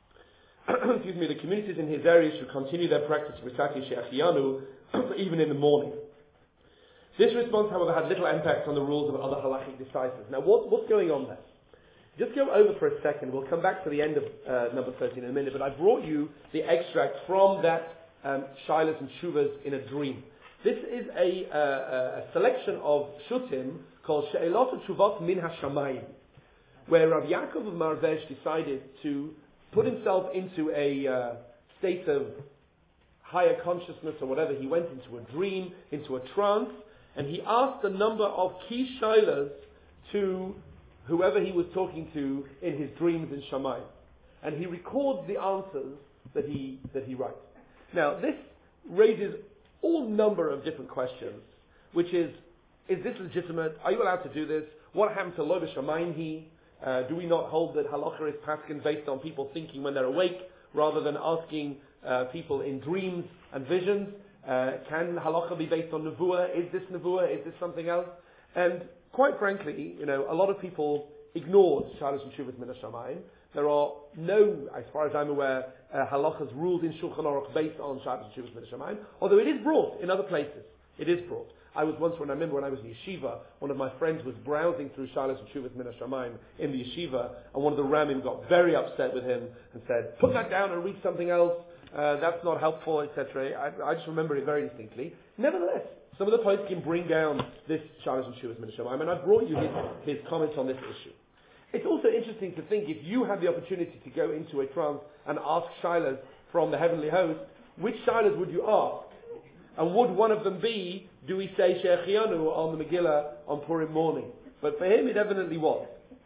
the communities in his area should continue their practice of reciting Shechianu even in the morning. This response, however, had little impact on the rules of other halachic decisives. Now, what's going on there? Just go over for a second. We'll come back to the end of number 13 in a minute, but I brought you the extract from that Shilas and Shuvas in a dream. This is a selection of Shutim called She'elot Shuvot Min HaShamayim, where Rav Yaakov of Marvej decided to put himself into a state of higher consciousness or whatever. He went into a dream, into a trance, and he asked a number of key shilas to whoever he was talking to in his dreams in Shamayim. And he records the answers that he writes. Now, this raises all number of different questions, which is this legitimate? Are you allowed to do this? What happened to Lo B'Shamayim? Do we not hold that halacha is paskin based on people thinking when they're awake, rather than asking people in dreams and visions? Can halacha be based on nevuah? Is this nevuah? Is this something else? And quite frankly, a lot of people ignored Shalos and Shuvas Min HaShamayim. There are no, as far as I'm aware, halachas ruled in Shulchan Aruch based on Shalos and Shuvas Min HaShamayim, although it is brought in other places. It is brought. I was once, when I was in yeshiva, one of my friends was browsing through Shalos and Shuvas Min HaShamayim in the yeshiva, and one of the Ramim got very upset with him and said, put that down and read something else, that's not helpful, etc. I just remember it very distinctly. Nevertheless, some of the points can bring down this Shalos and Shuvas Min HaShamayim, and I brought you his comments on this issue. It's also interesting to think, if you had the opportunity to go into a trance and ask shilas from the heavenly host, which shilas would you ask? And would one of them be, do we say Shechianu on the Megillah on Purim morning? But for him it evidently was.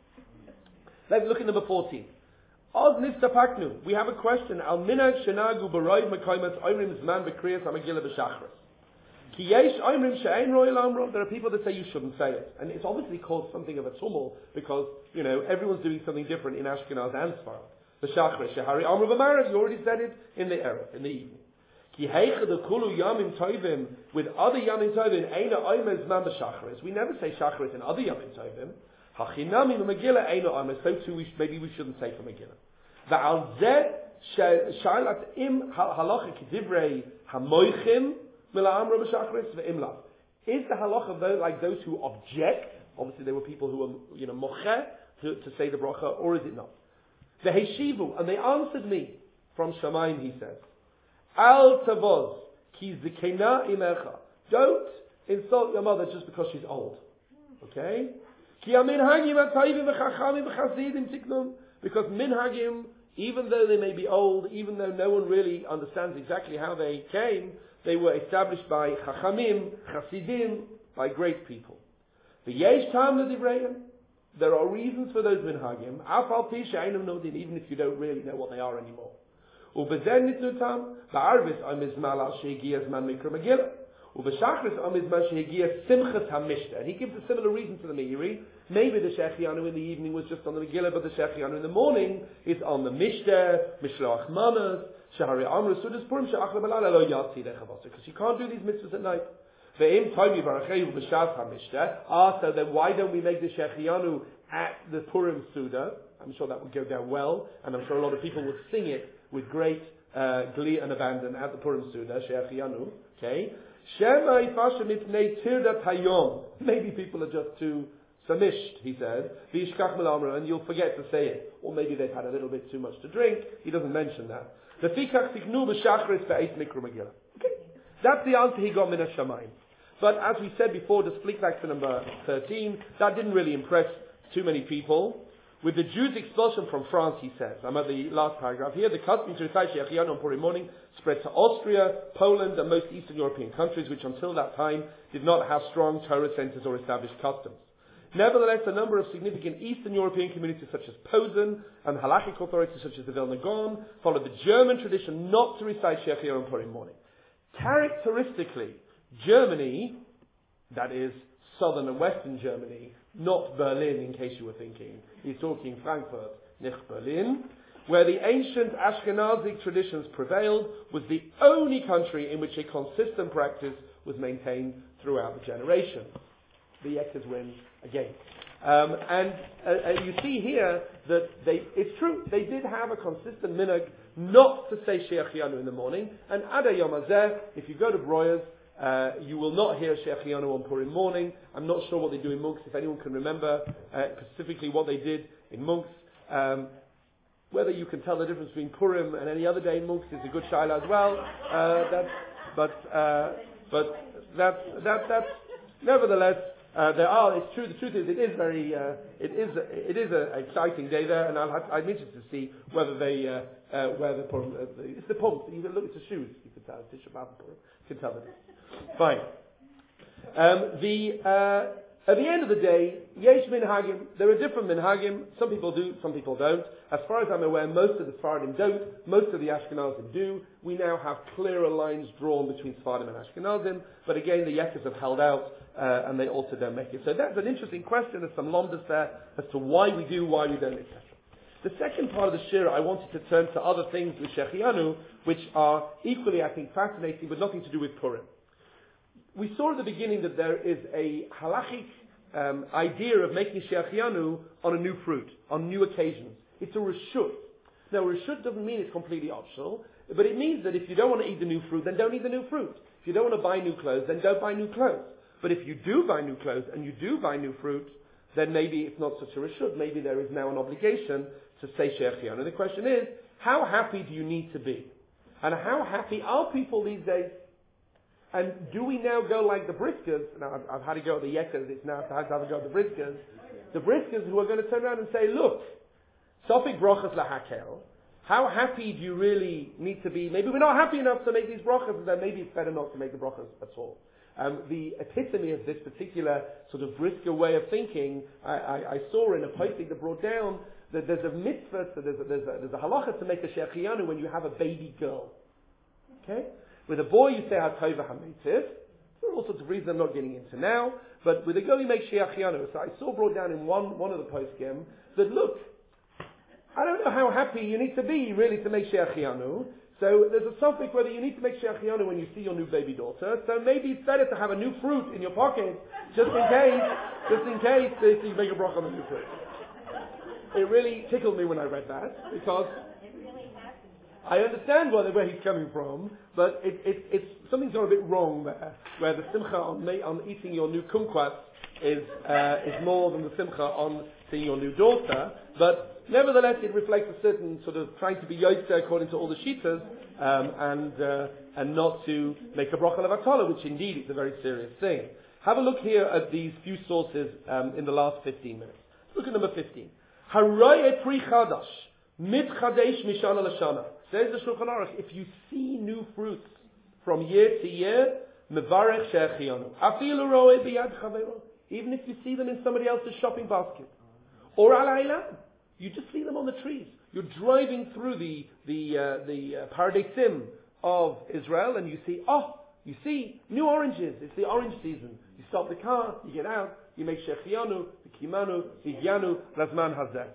Let's look at number 14. Oz Nistapaknu. We have a question. Al minhag shenagu b'roiv mekaymas oimrim zman b'kriyas ha-Megillah b'shachris. Ki yesh oimrim she'ein roi l'amro. There are people that say you shouldn't say it. And it's obviously caused something of a tumult because, everyone's doing something different in Ashkenaz and Sfarad. B'shachris shehari amro v'marav. You already said it in the erev, in the evening. Ki heicha de kulu yamim tovim, with other yamim tovim, eina oimez man b'shachris. We never say shachris in other yamim tovim. Hachinami b'Megillah eina oimez. So too, maybe we shouldn't say for Megillah. Va'al zeh shailat im halacha k'divrei hamoichim mila'amro b'shachris ve'imla. Is the halacha like those who object? Obviously, there were people who were mocheh to say the bracha, or is it not? The Heshivu, and they answered me from Shamayim. He says, Al tavoz Ki zikena imecha. Don't insult your mother just because she's old. Okay? Ki minhagim atayvim v'chachamim v'chasidim tiknum. Because minhagim, even though they may be old, even though no one really understands exactly how they came, they were established by chachamim, chasidim, by great people. V'yesh tam l'divrayim. There are reasons for those minhagim, afal pi she'einam nodin, even if you don't really know what they are anymore. Ubezen nitnutam, ba'arvis amizmal al she'higiyas man mikra megillah. Ubeshachris amizmal she'higiyas simchas hamishta. And he gives a similar reason to the Meiri. Maybe the Shechianu in the evening was just on the Megillah, but the Shechianu in the morning is on the Mishta, Mishloach Manas, Shahari Amr, Sudas Purim, She'achla Malala, Lo Yatsi Dechavasa. Because you can't do these mitzvahs at night. Ve'im Toimi Baracheyu B'Shav HaMishta. So then why don't we make the Shechianu at the Purim Suda? I'm sure that would go down well, and I'm sure a lot of people would sing it with great glee and abandon at the Purim Suda, Shechianu. Okay? Shema Ifashem Itnei Tirdat Hayom. Maybe people are just too samished, he said, and you'll forget to say it. Or maybe they've had a little bit too much to drink. He doesn't mention that. Okay. That's the answer he got min hashamayim. But as we said before, just flick back to number 13, that didn't really impress too many people. With the Jews' expulsion from France, he says, I'm at the last paragraph here, the custom to recite Shechianu on Purim morning spread to Austria, Poland, and most Eastern European countries, which until that time did not have strong Torah centers or established customs. Nevertheless, a number of significant Eastern European communities such as Posen and halachic authorities such as the Vilna Gaon followed the German tradition not to recite Shechianu on Purim morning. Characteristically, Germany, that is southern and western Germany, not Berlin in case you were thinking, he's talking Frankfurt, nicht Berlin, where the ancient Ashkenazic traditions prevailed, was the only country in which a consistent practice was maintained throughout the generation. The Yekkers win again. And you see here that it's true, they did have a consistent minhag not to say Shechianu in the morning, and Ada Yom Hazeh, if you go to Breuer's, you will not hear Shechianu on Purim morning. I'm not sure what they do in Munks, if anyone can remember specifically what they did in Munks. Whether you can tell the difference between Purim and any other day in Munks is a good shaila as well. That's nevertheless, it's true. The truth is, it is very, it is an exciting day there, and I'm interested to see whether they, where the Purim, it's the pump. You can look, it's the shoes. You can tell. It's Shabbat Purim. You can tell them. Fine. At the end of the day, yesh minhagim. There are different minhagim. Some people do, some people don't. As far as I'm aware, most of the Sephardim don't. Most of the Ashkenazim do. We now have clearer lines drawn between Sephardim and Ashkenazim. But again, the Yekkers have held out, and they also don't make it. So that's an interesting question. There's some lomdas there as to why we do, why we don't, etc. The second part of the shira, I wanted to turn to other things with Shechianu, which are equally, I think, fascinating, but nothing to do with Purim. We saw at the beginning that there is a halachic idea of making Shechianu on a new fruit, on new occasions. It's a reshut. Now, reshut doesn't mean it's completely optional, but it means that if you don't want to eat the new fruit, then don't eat the new fruit. If you don't want to buy new clothes, then don't buy new clothes. But if you do buy new clothes and you do buy new fruit, then maybe it's not such a reshut. Maybe there is now an obligation to say Shechianu. The question is, how happy do you need to be? And how happy are people these days? And do we now go like the Briskers? Now, I've had to go at the Yekkers, it's now time to have to go at the Briskers. The Briskers who are going to turn around and say, look, Sofik brochas lahakel, how happy do you really need to be? Maybe we're not happy enough to make these brochas, then maybe it's better not to make the brochas at all. The epitome of this particular sort of Brisker way of thinking, I saw in a posting that brought down that there's a mitzvah, so there's a halacha to make a Shechianu when you have a baby girl. Okay? With a boy, you say HaTova HaMeitiv. For all sorts of reasons I'm not getting into now. But with a girl, you make Shechianu. So I saw brought down in one of the poskim that, look, I don't know how happy you need to be really to make Shechianu. So there's a suffix whether you need to make Shechianu when you see your new baby daughter. So maybe it's better to have a new fruit in your pocket, just in case you make a bracha on the new fruit. It really tickled me when I read that, because I understand where he's coming from, but it's something's gone a bit wrong there, where the simcha on eating your new kumquat is more than the simcha on seeing your new daughter, but nevertheless it reflects a certain sort of trying to be Yotze according to all the Shitas, and not to make a bracha levatala, which indeed is a very serious thing. Have a look here at these few sources in the last 15 minutes. Look at number 15. Haroye pri chadash mitchadesh mishana l'shana. Says the Shulchan Aruch, if you see new fruits from year to year, mevarech she'echiyanu. Afilu roe biyad chavero. Even if you see them in somebody else's shopping basket, or al ha'elam, you just see them on the trees. You're driving through the Paradeisim of Israel, and you see new oranges. It's the orange season. You stop the car, you get out, you make she'echiyanu, v'kimanu, v'gyanu, razman hazeh.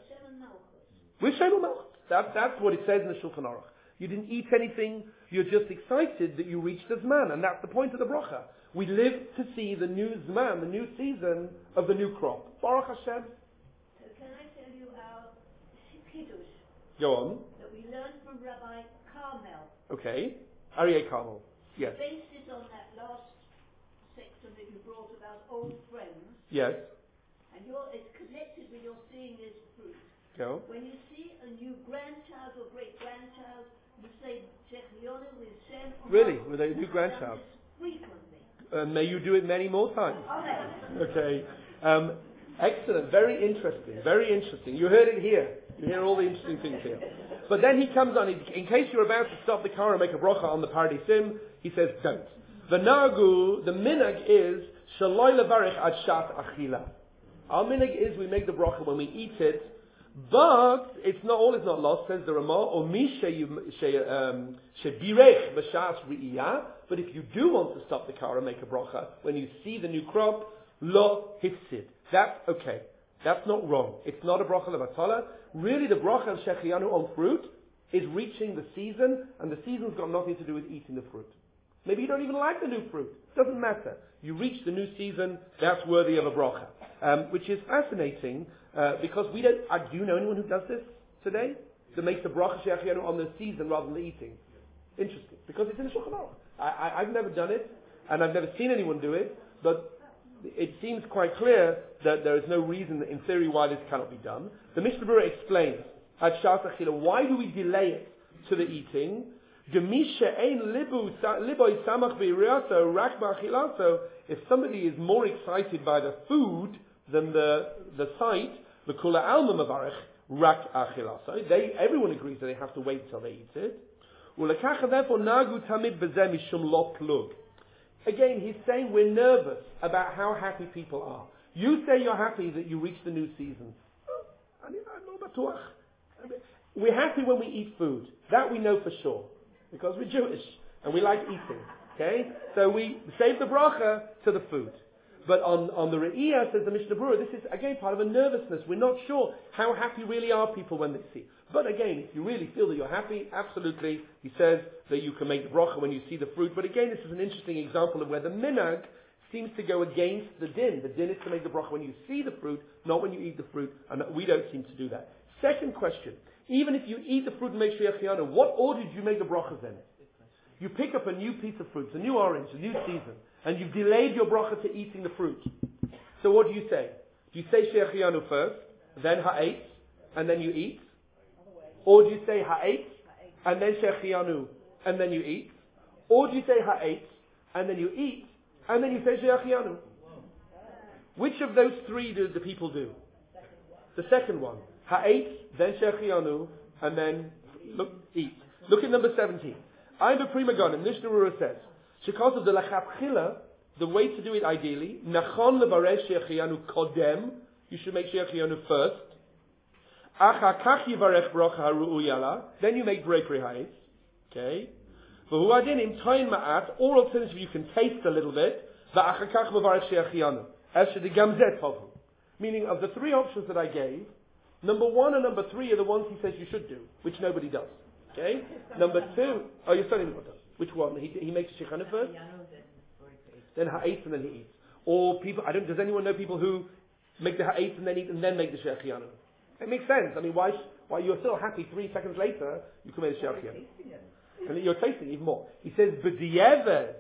With Shem Melech. That's what it says in the Shulchan Aruch. You didn't eat anything, you're just excited that you reached the Zman, and that's the point of the bracha. We live to see the new Zman, the new season of the new crop. Baruch Hashem. So can I tell you our Kiddush Go on. that we learned from Rabbi Carmel? Okay. Aryeh Carmel. Yes. Based it on that last section that you brought about old friends, Yes. and it's connected with your seeing this fruit. Go. When you see a new grandchild or great-grandchild, you say Shechionu with Shem. Really? With a new grandchild? Frequently. May you do it many more times. Okay. Okay. Excellent. Very interesting. Very interesting. You heard it here. You hear all the interesting things here. But then he comes on, in case you're about to stop the car and make a bracha on the Paradeisim, he says, don't. The nagu, the minhag is, shaloi levarich ad shat achila. Our minhag is we make the bracha when we eat it, but all is not lost, says the Ramah, or mi shebirech b'shas ri'iyah, but if you do want to stop the car and make a bracha, when you see the new crop, lo hifsid. That's okay. That's not wrong. It's not a bracha levatala. Really, the bracha of shechianu on fruit is reaching the season, and the season's got nothing to do with eating the fruit. Maybe you don't even like the new fruit. Doesn't matter. You reach the new season, that's worthy of a bracha. Which is fascinating, because do you know anyone who does this today? That makes the bracha shechianu on the season rather than the eating. Interesting. Because it's in the Shulchan Aruch. I've never done it, and I've never seen anyone do it, but it seems quite clear that there is no reason, in theory, why this cannot be done. The Mishnah Berurah explains, why do we delay it to the eating? If somebody is more excited by the food than the sight, everyone agrees that they have to wait until they eat it. Again, he's saying we're nervous about how happy people are. You say you're happy that you reached the new season. We're happy when we eat food. That we know for sure. Because we're Jewish and we like eating. Okay? So we save the bracha to the food. But on the Re'iyah, says the Mishnah Berurah, this is again part of a nervousness. We're not sure how happy really are people when they see. But again, if you really feel that you're happy, absolutely, he says that you can make the bracha when you see the fruit. But again, this is an interesting example of where the minhag seems to go against the din. The din is to make the bracha when you see the fruit, not when you eat the fruit, and we don't seem to do that. Second question, even if you eat the fruit and make shechianu, what order do you make the brachas in? You pick up a new piece of fruit, a new orange, a new season, and you've delayed your bracha to eating the fruit. So what do you say? Do you say shechianu first, then ha'etz, and then you eat? Or do you say ha'etz, and then shechianu, and then you eat? Or do you say ha'etz, and then you eat, and then you say shechianu? Which of those three do the people do? The second one. Ha'etz, then shechianu, and then eat. Look at number 17. I'm a prima gun, Mishnah Berurah says, because of the lachatchila, the way to do it ideally, nachon levaresh shechianu kodem, you should make shechianu first. Achakach yivarech bracha haru'uyala, then you make brei pri ha'etz. Okay? V'hu adinim toin ma'at, or alternatively you can taste a little bit. V'achakach levarech shechianu. As should the gamzet tovu. Meaning of the three options that I gave, number 1 and number 3 are the ones he says you should do, which nobody does. Okay? Number 2, you're studying what does. Which one? He makes a shechianu first, then ha'etz and then he eats. Or people, does anyone know people who make the ha'etz and then eat and then make the shechianu? It makes sense. I mean, why you're still happy 3 seconds later, you can make the shechianu. And you're tasting even more. He says, b'di'evet,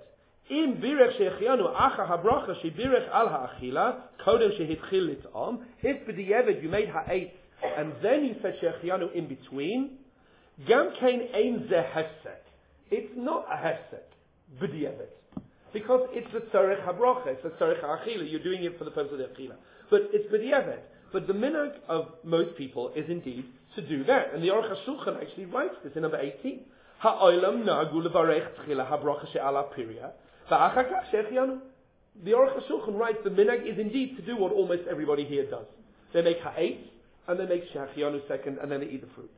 Im birech shechianu acha habracha shebirech al ha'achila kodem shehitchil lit'am. If b'diavad you made ha'etz and then you said shechianu in between, gam kein ein ze hefsek. It's not a hefsek b'diavad because it's a tzarech habracha, it's a tzarech ha'achila. You're doing it for the purpose of the achila, but it's b'diavad. But the minhag of most people is indeed to do that, and the Aruch HaShulchan actually writes this in number 18. Ha'olam na'agu levarech tchila habracha she'ala pirya. The Aruch HaShulchan writes the minhag is indeed to do what almost everybody here does. They make ha'etz, and they make shechianu second, and then they eat the fruit.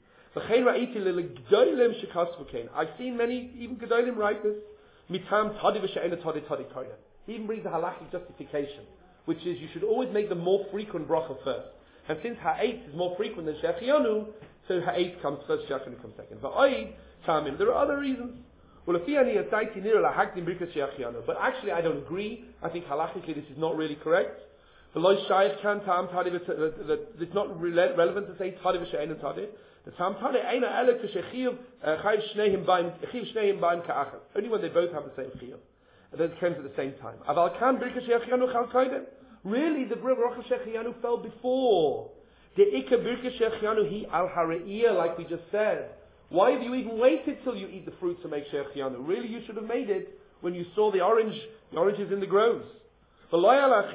I've seen many, even gedolim write this. Mitam tadi v'she'ena tadi tadi koyah. He even brings a halachic justification, which is you should always make the more frequent bracha first. And since ha'etz is more frequent than shechianu, so ha'etz comes first, shechianu comes second. There are other reasons. But actually I don't agree. I think halachically this is not really correct. It's not relevant to say tadi v'she'en and tadi. The tam tadi eina elek v'shechiv chayiv shneihim ba'im ka'achad. Only when they both have the same chiyuv. And then it comes at the same time. Aval kan birkas shechianu chal koydem. Really, the bracha shechianu fell before. The ikka birkas shechianu hi al hareiyah, like we just said. Why have you even waited till you eat the fruit to make shechianu? Really, you should have made it when you saw the oranges in the groves. We are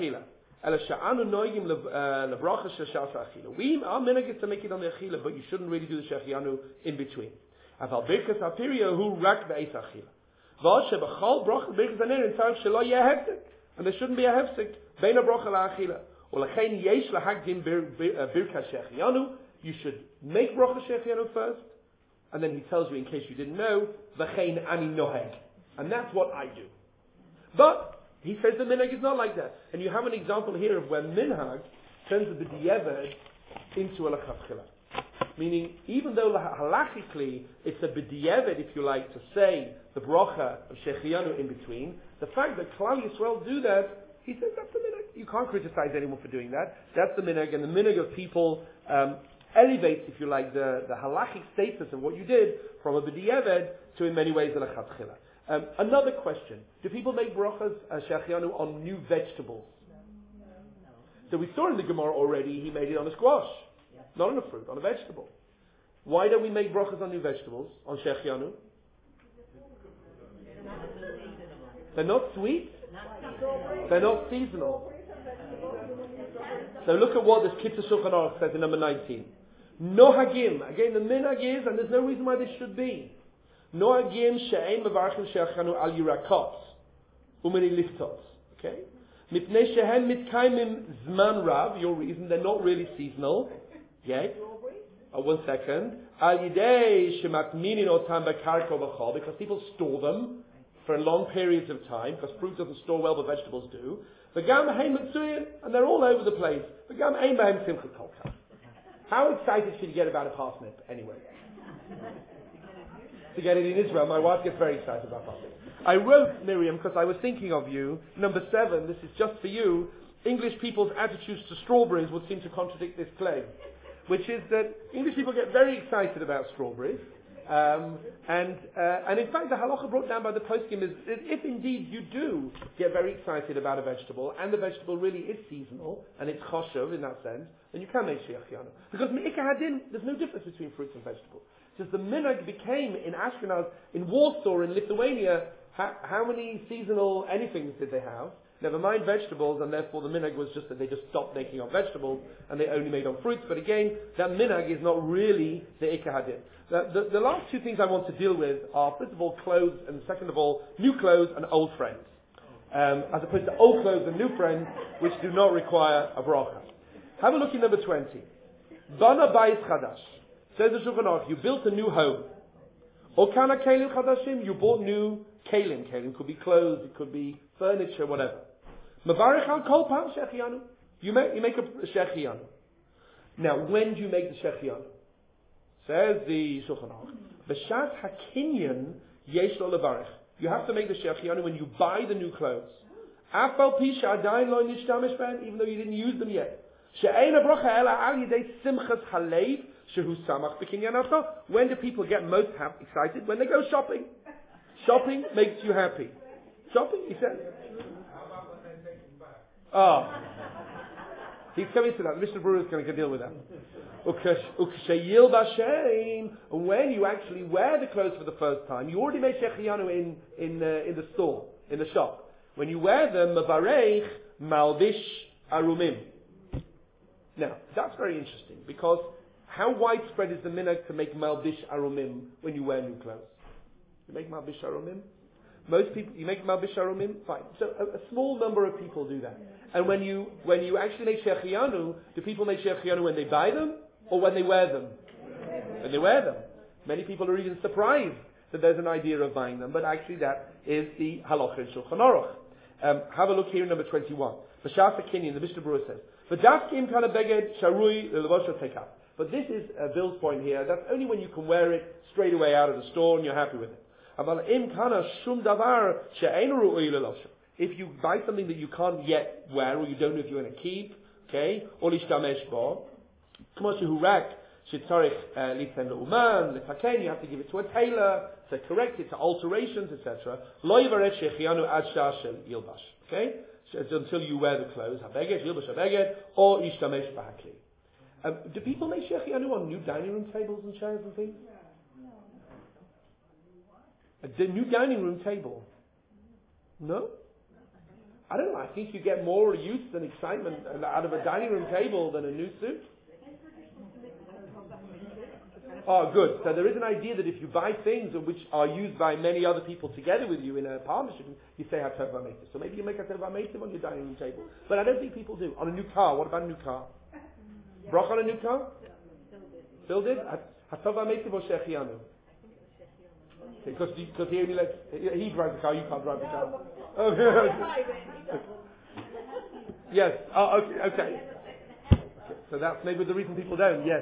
minhag to make it on the achila, but you shouldn't really do the shechianu in between. And there shouldn't be a hefsek bein bracha la'achila. You should make bracha shechianu first. And then he tells you, in case you didn't know, v'chein ani noheg. And that's what I do. But he says the minhag is not like that. And you have an example here of where minhag turns the b'diavad into a l'chatchila. Meaning, even though halachically it's a b'diavad, if you like, to say the bracha of shechianu in between, the fact that Klal Yisrael do that, he says that's the minhag. You can't criticize anyone for doing that. That's the minhag, and the minhag of people elevates, if you like, the halachic status of what you did from a b'diavad to, in many ways, a lechatchila. Another question: do people make brachas shechianu on new vegetables? No. So we saw in the Gemara already he made it on a squash, not on a fruit, on a vegetable. Why don't we make brachas on new vegetables on shechianu? They're not sweet. They're not seasonal. So look at what this Kitzur Shulchan Aruch says in number 19. Nohagim. Again, the minhag is, and there's no reason why this should be. Nohagim she'ein mevarchim she'achanu al yirakot umeni liftot. Okay? Mipnei shehem mitkaimim zman rav. Your reason, they're not really seasonal. Okay? 1 second. Al yidei shematminin otam bekarko v'chol, because people store them for long periods of time, because fruit doesn't store well, but vegetables do. And they're all over the place. How excited should you get about a parsnip anyway? To get it in Israel, my wife gets very excited about parsnip. I wrote, Miriam, because I was thinking of you, number 7, this is just for you. English people's attitudes to strawberries would seem to contradict this claim, which is that English people get very excited about strawberries. And in fact, the halacha brought down by the poskim is if indeed you do get very excited about a vegetable, and the vegetable really is seasonal, and it's choshev in that sense, then you can make shechianu. Because me'ikah hadin, there's no difference between fruits and vegetables. Just the minhag became in Ashkenaz, in Warsaw, in Lithuania, how many seasonal anythings did they have? Never mind vegetables, and therefore the minhag was just that they just stopped making on vegetables, and they only made on fruits. But again, that minhag is not really the ikah hadin. The last 2 things I want to deal with are, first of all, clothes, and second of all, new clothes and old friends. As opposed to old clothes and new friends, which do not require a bracha. Have a look in number 20. Bana bayis chadash. Says the Shulchan Aruch, you built a new home. Or kana kelim chadashim, you bought new kelim. Kelim could be clothes, it could be furniture, whatever. Mavarich al kol pam shechianu. You make a shechianu. Now, when do you make the shechianu? Says the Shulchan Aruch, b'shas hakinyan yesh lo levarich. You have to make the shechianu when you buy the new clothes. Afal pisha adayin lo nishtamish ben, even though you didn't use them yet. She'ein bracha ela al yidei simchas halev shehu samach b'kinyan ato. When do people get most excited? When they go shopping. Shopping makes you happy. Shopping, he said. How about when they take him back? Oh. He's coming to that. Mr. Brewer is going to deal with that. And when you actually wear the clothes for the first time, you already made shechianu in the store, in the shop. When you wear them, mavarech malbish arumim. Now, that's very interesting, because how widespread is the minhag to make malbish arumim when you wear new clothes? You make malbish arumim? Most people, you make malbish arumim? Fine. So a small number of people do that. And when you actually make shechianu, do people make shechianu when they buy them or when they wear them? When they wear them. Many people are even surprised that there's an idea of buying them, but actually that is the halacha in Shulchan Aruch. Have a look here in number 21. B'shas Kinyan, the Mishnah Berurah says, "V'dafkim kana beged sharui lelevosho take up." But this is Bill's point here. That's only when you can wear it straight away out of the store and you're happy with it. Aval im kana shum davar she'ein ru'ui lelosho. If you buy something that you can't yet wear, or you don't know if you're going to keep, okay, or lishtamesh bo, k'mo shehu rak shetzarich litzen le'uman letaken, you have to give it to a tailor to correct it, to alterations, etc. Lo yivaret shechianu ad shah shel yilbash. Okay, so until you wear the clothes, habeged yilbash habeged, or yishtamesh b'hakli. Do people make shechianu on new dining room tables and chairs and things? A new dining room table? No? I don't know. I think you get more use and excitement out of a dining room table than a new suit. Oh, good. So there is an idea that if you buy things which are used by many other people together with you in a partnership, you say Hatov V'Meitiv. So maybe you make Hatov V'Meitiv on your dining room table. But I don't think people do. On a new car, what about a new car? Brach on a new car? Bill did? Hatov V'Meitiv or Shechianu? Because he only lets, he drives the car, you can't drive the car. Okay. Yes. Oh, okay. So that's maybe the reason people don't. Yes.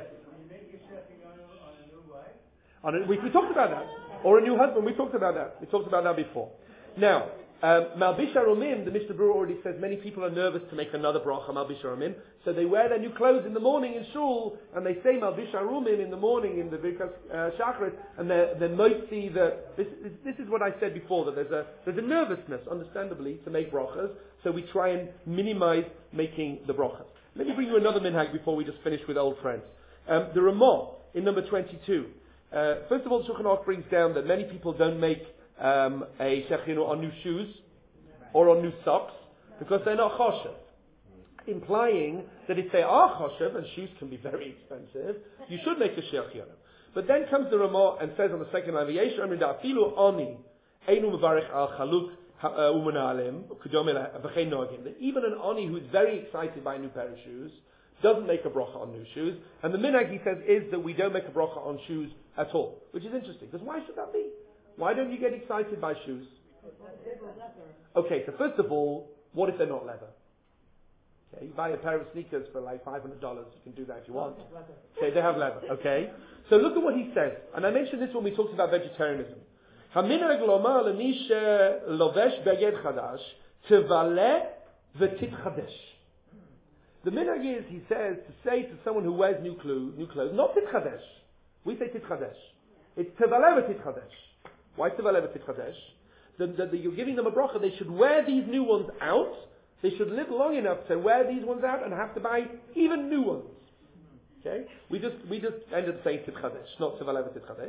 We talked about that. Or a new husband. We talked about that. We talked about that before. Now, Malbish Arumim, the Mishnah Berurah already says many people are nervous to make another bracha Malbish Arumim, so they wear their new clothes in the morning in shul, and they say Malbish Arumim in the morning in the Birkas Shachrit, and they might see that this is what I said before, that there's a nervousness, understandably, to make brachas, so we try and minimize making the brachas. Let me bring you another minhag before we just finish with old friends. The Ramah in number 22. First of all, Shulchan Aruch brings down that many people don't make a shechinu on new shoes or on new socks because they're not choshev, implying that if they are choshev, and shoes can be very expensive, you should make a shechinu. But then comes the Ramah and says on the second line, "V'yesh amrin da'afilu ani einu mevarich al chaluk u'menalim k'dom v'chein noagim." That even an ani who is very excited by a new pair of shoes doesn't make a bracha on new shoes. And the minhag, he says, is that we don't make a bracha on shoes at all, which is interesting, because why should that be? Why don't you get excited by shoes? Okay, so first of all, what if they're not leather? Okay, you buy a pair of sneakers for like $500, you can do that if you want. Okay, they have leather, okay? So look at what he says, and I mentioned this when we talked about vegetarianism. Haminhag lomar lemi shelovesh beged chadash tevale v'titchadesh. The minhag is, he says, to say to someone who wears new clothes, not titchadesh. We say titchadesh. It's tevale v'titchadesh. Why tevale v'titchadesh? That you're giving them a bracha. They should wear these new ones out. They should live long enough to wear these ones out and have to buy even new ones. Okay? We just ended up saying titchadesh, not tevale v'titchadesh.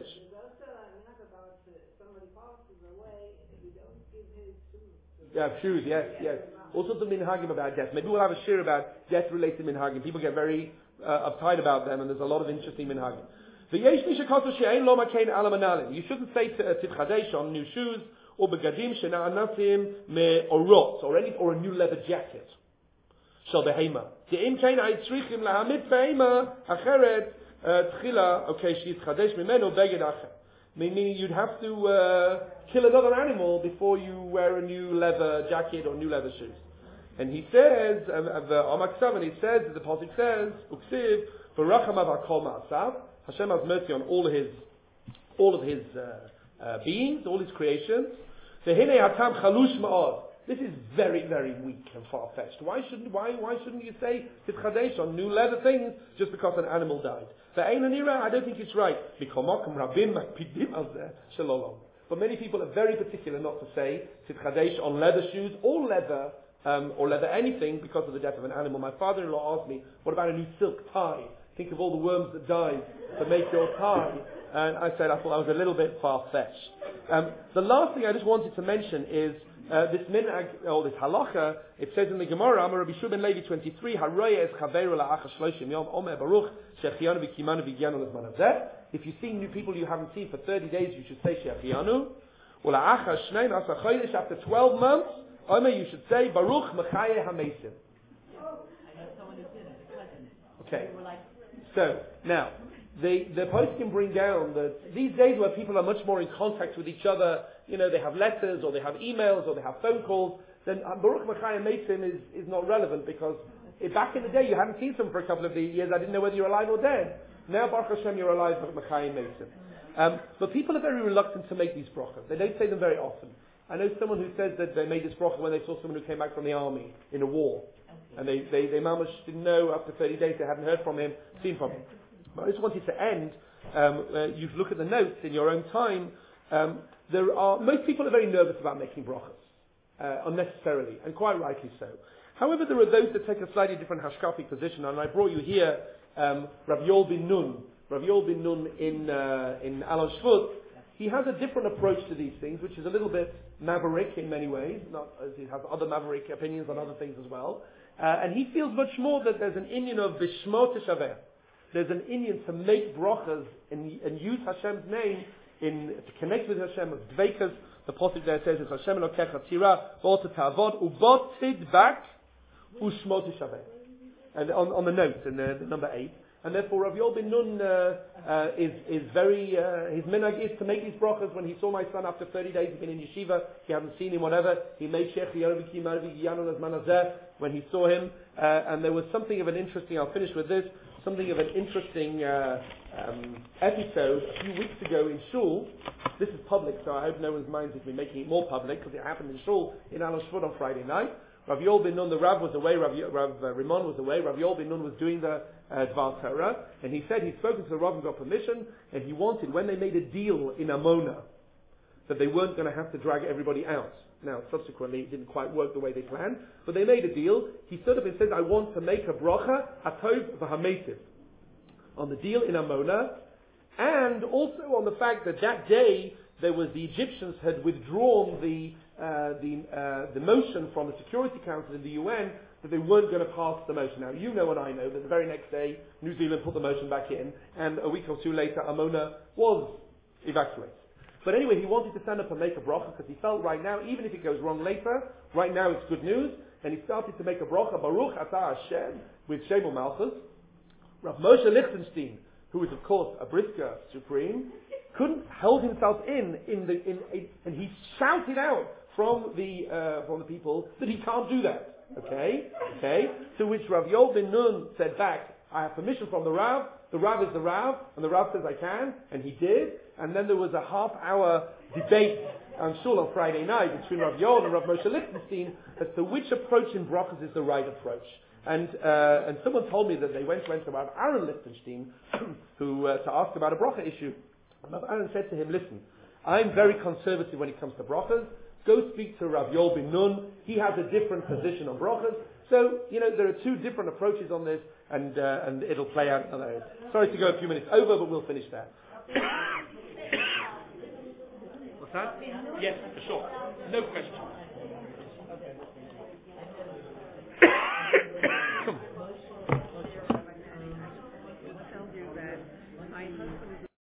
Yeah, shoes, yes. Also the minhagim about death. Maybe we'll have a shir about death-related minhagim. People get very uptight about them, and there's a lot of interesting minhagim. You shouldn't say titchadesh on new shoes, or begadim shena'anasim me'orot, or a new leather jacket. Shall behema. De'im kein ha'yitzrichim lahamid behema acheret tchila, okay, she'yitchadesh mimeno beged acher. Meaning you'd have to kill another animal before you wear a new leather jacket or new leather shoes. And he says, the Amaksav, and he says, the Pasuk says, Uksiv, v'rachamav hakol ma'asav, Hashem has mercy on all of his beings, all his creations. V'hinei hatam chalush ma'od. This is very, very weak and far-fetched. Why shouldn't you say titchadesh on new leather things just because an animal died? I don't think it's right. but many people are very particular not to say Titchadesh on leather shoes or leather anything because of the death of an animal. My father-in-law asked me, what about a new silk tie? Think of all the worms that died to make your tie. And I said, I thought that was a little bit far-fetched. The last thing I just wanted to mention is this minhag, or this halacha. It says in the Gemara, Amar Rabbi Shua ben Levi 23, Haroya es chaveru la'acha shloshim yom omer baruch shechianu v'kimanu v'gyanu l'zman hazeh. If you see new people you haven't seen for 30 days, you should say shechianu. Ula'acha shneim asa chodesh, after 12 months, omer, you should say baruch mechaye hamesim. Okay. So now the post can bring down that these days where people are much more in contact with each other, they have letters or they have emails or they have phone calls, then Baruch Mechayim Meisim is not relevant because back in the day you hadn't seen them for a couple of years. I didn't know whether you're alive or dead. Now Baruch Hashem you're alive, Baruch Mechayim Meisim. But people are very reluctant to make these brachas. They don't say them very often. I know someone who said that they made this bracha when they saw someone who came back from the army in a war. And they mamash didn't know after 30 days they hadn't heard from him, seen from him. But I just wanted to end, you look at the notes in your own time, most people are very nervous about making brachas, unnecessarily, and quite rightly so. However, there are those that take a slightly different hashkafic position, and I brought you here Rav Yoel bin Nun. Rav Yoel bin Nun in Alon Shvut. He has a different approach to these things, which is a little bit maverick in many ways, not as he has other maverick opinions on other things as well. And he feels much more that there's an inyan of Bishmo Tishaveh. There's an inyan to make brachas and use Hashem's name to connect with Hashem of Dveikas. The pasuk there says, "It's Hashem Elokecha Tzira V'Ota Ta'avod U'Bot Tidbak U'Shmo Tishaveh." And on the notes in the number 8. And therefore, Rav Yoel bin Nun is very, his minhag is to make these brachas. When he saw my son after 30 days, he'd been in yeshiva, he hadn't seen him, whatever, he made Sheikh when he saw him. And there was something of an interesting, I'll finish with this, something of an interesting episode a few weeks ago in Shul. This is public, so I hope no one's minds if we're making it more public, because it happened in Shul in Alon Shvut on Friday night. Rav Yoel bin Nun, the Rav was away, Rav Rimon was away, Rav Yoel bin Nun was doing the Dvar Torah, and he said he'd spoken to the Rav and got permission, and he wanted, when they made a deal in Amona, that they weren't going to have to drag everybody out. Now, subsequently, it didn't quite work the way they planned, but they made a deal. He stood up and said, I want to make a bracha, hatov v'hametiv, on the deal in Amona, and also on the fact that that day, the Egyptians had withdrawn the motion from the Security Council in the UN that they weren't going to pass the motion. Now, you know and I know that the very next day, New Zealand put the motion back in, and a week or two later, Amona was evacuated. But anyway, he wanted to stand up and make a bracha because he felt right now, even if it goes wrong later, right now it's good news, and he started to make a bracha, Baruch Atah Hashem, with Shem Malchus. Rav Moshe Lichtenstein, who is of course a Brisker Supreme, couldn't hold himself in, and he shouted out from the people that he can't do that. Okay. To which Rav Yoel bin Nun said back, I have permission from the Rav. The Rav is the Rav, and the Rav says I can, and he did. And then there was a half-hour debate on Shul on Friday night between Rav Yoel and Rav Moshe Lichtenstein as to which approach in brachas is the right approach. And someone told me that they went to Rav Aaron Lichtenstein who to ask about a bracha issue. And Rav Aaron said to him, listen, I'm very conservative when it comes to brachas. Go speak to Rav Yoel bin Nun. He has a different position on brachas. So, there are two different approaches on this, and it'll play out. Sorry to go a few minutes over, but we'll finish that. What's that? Yes, for sure. No question.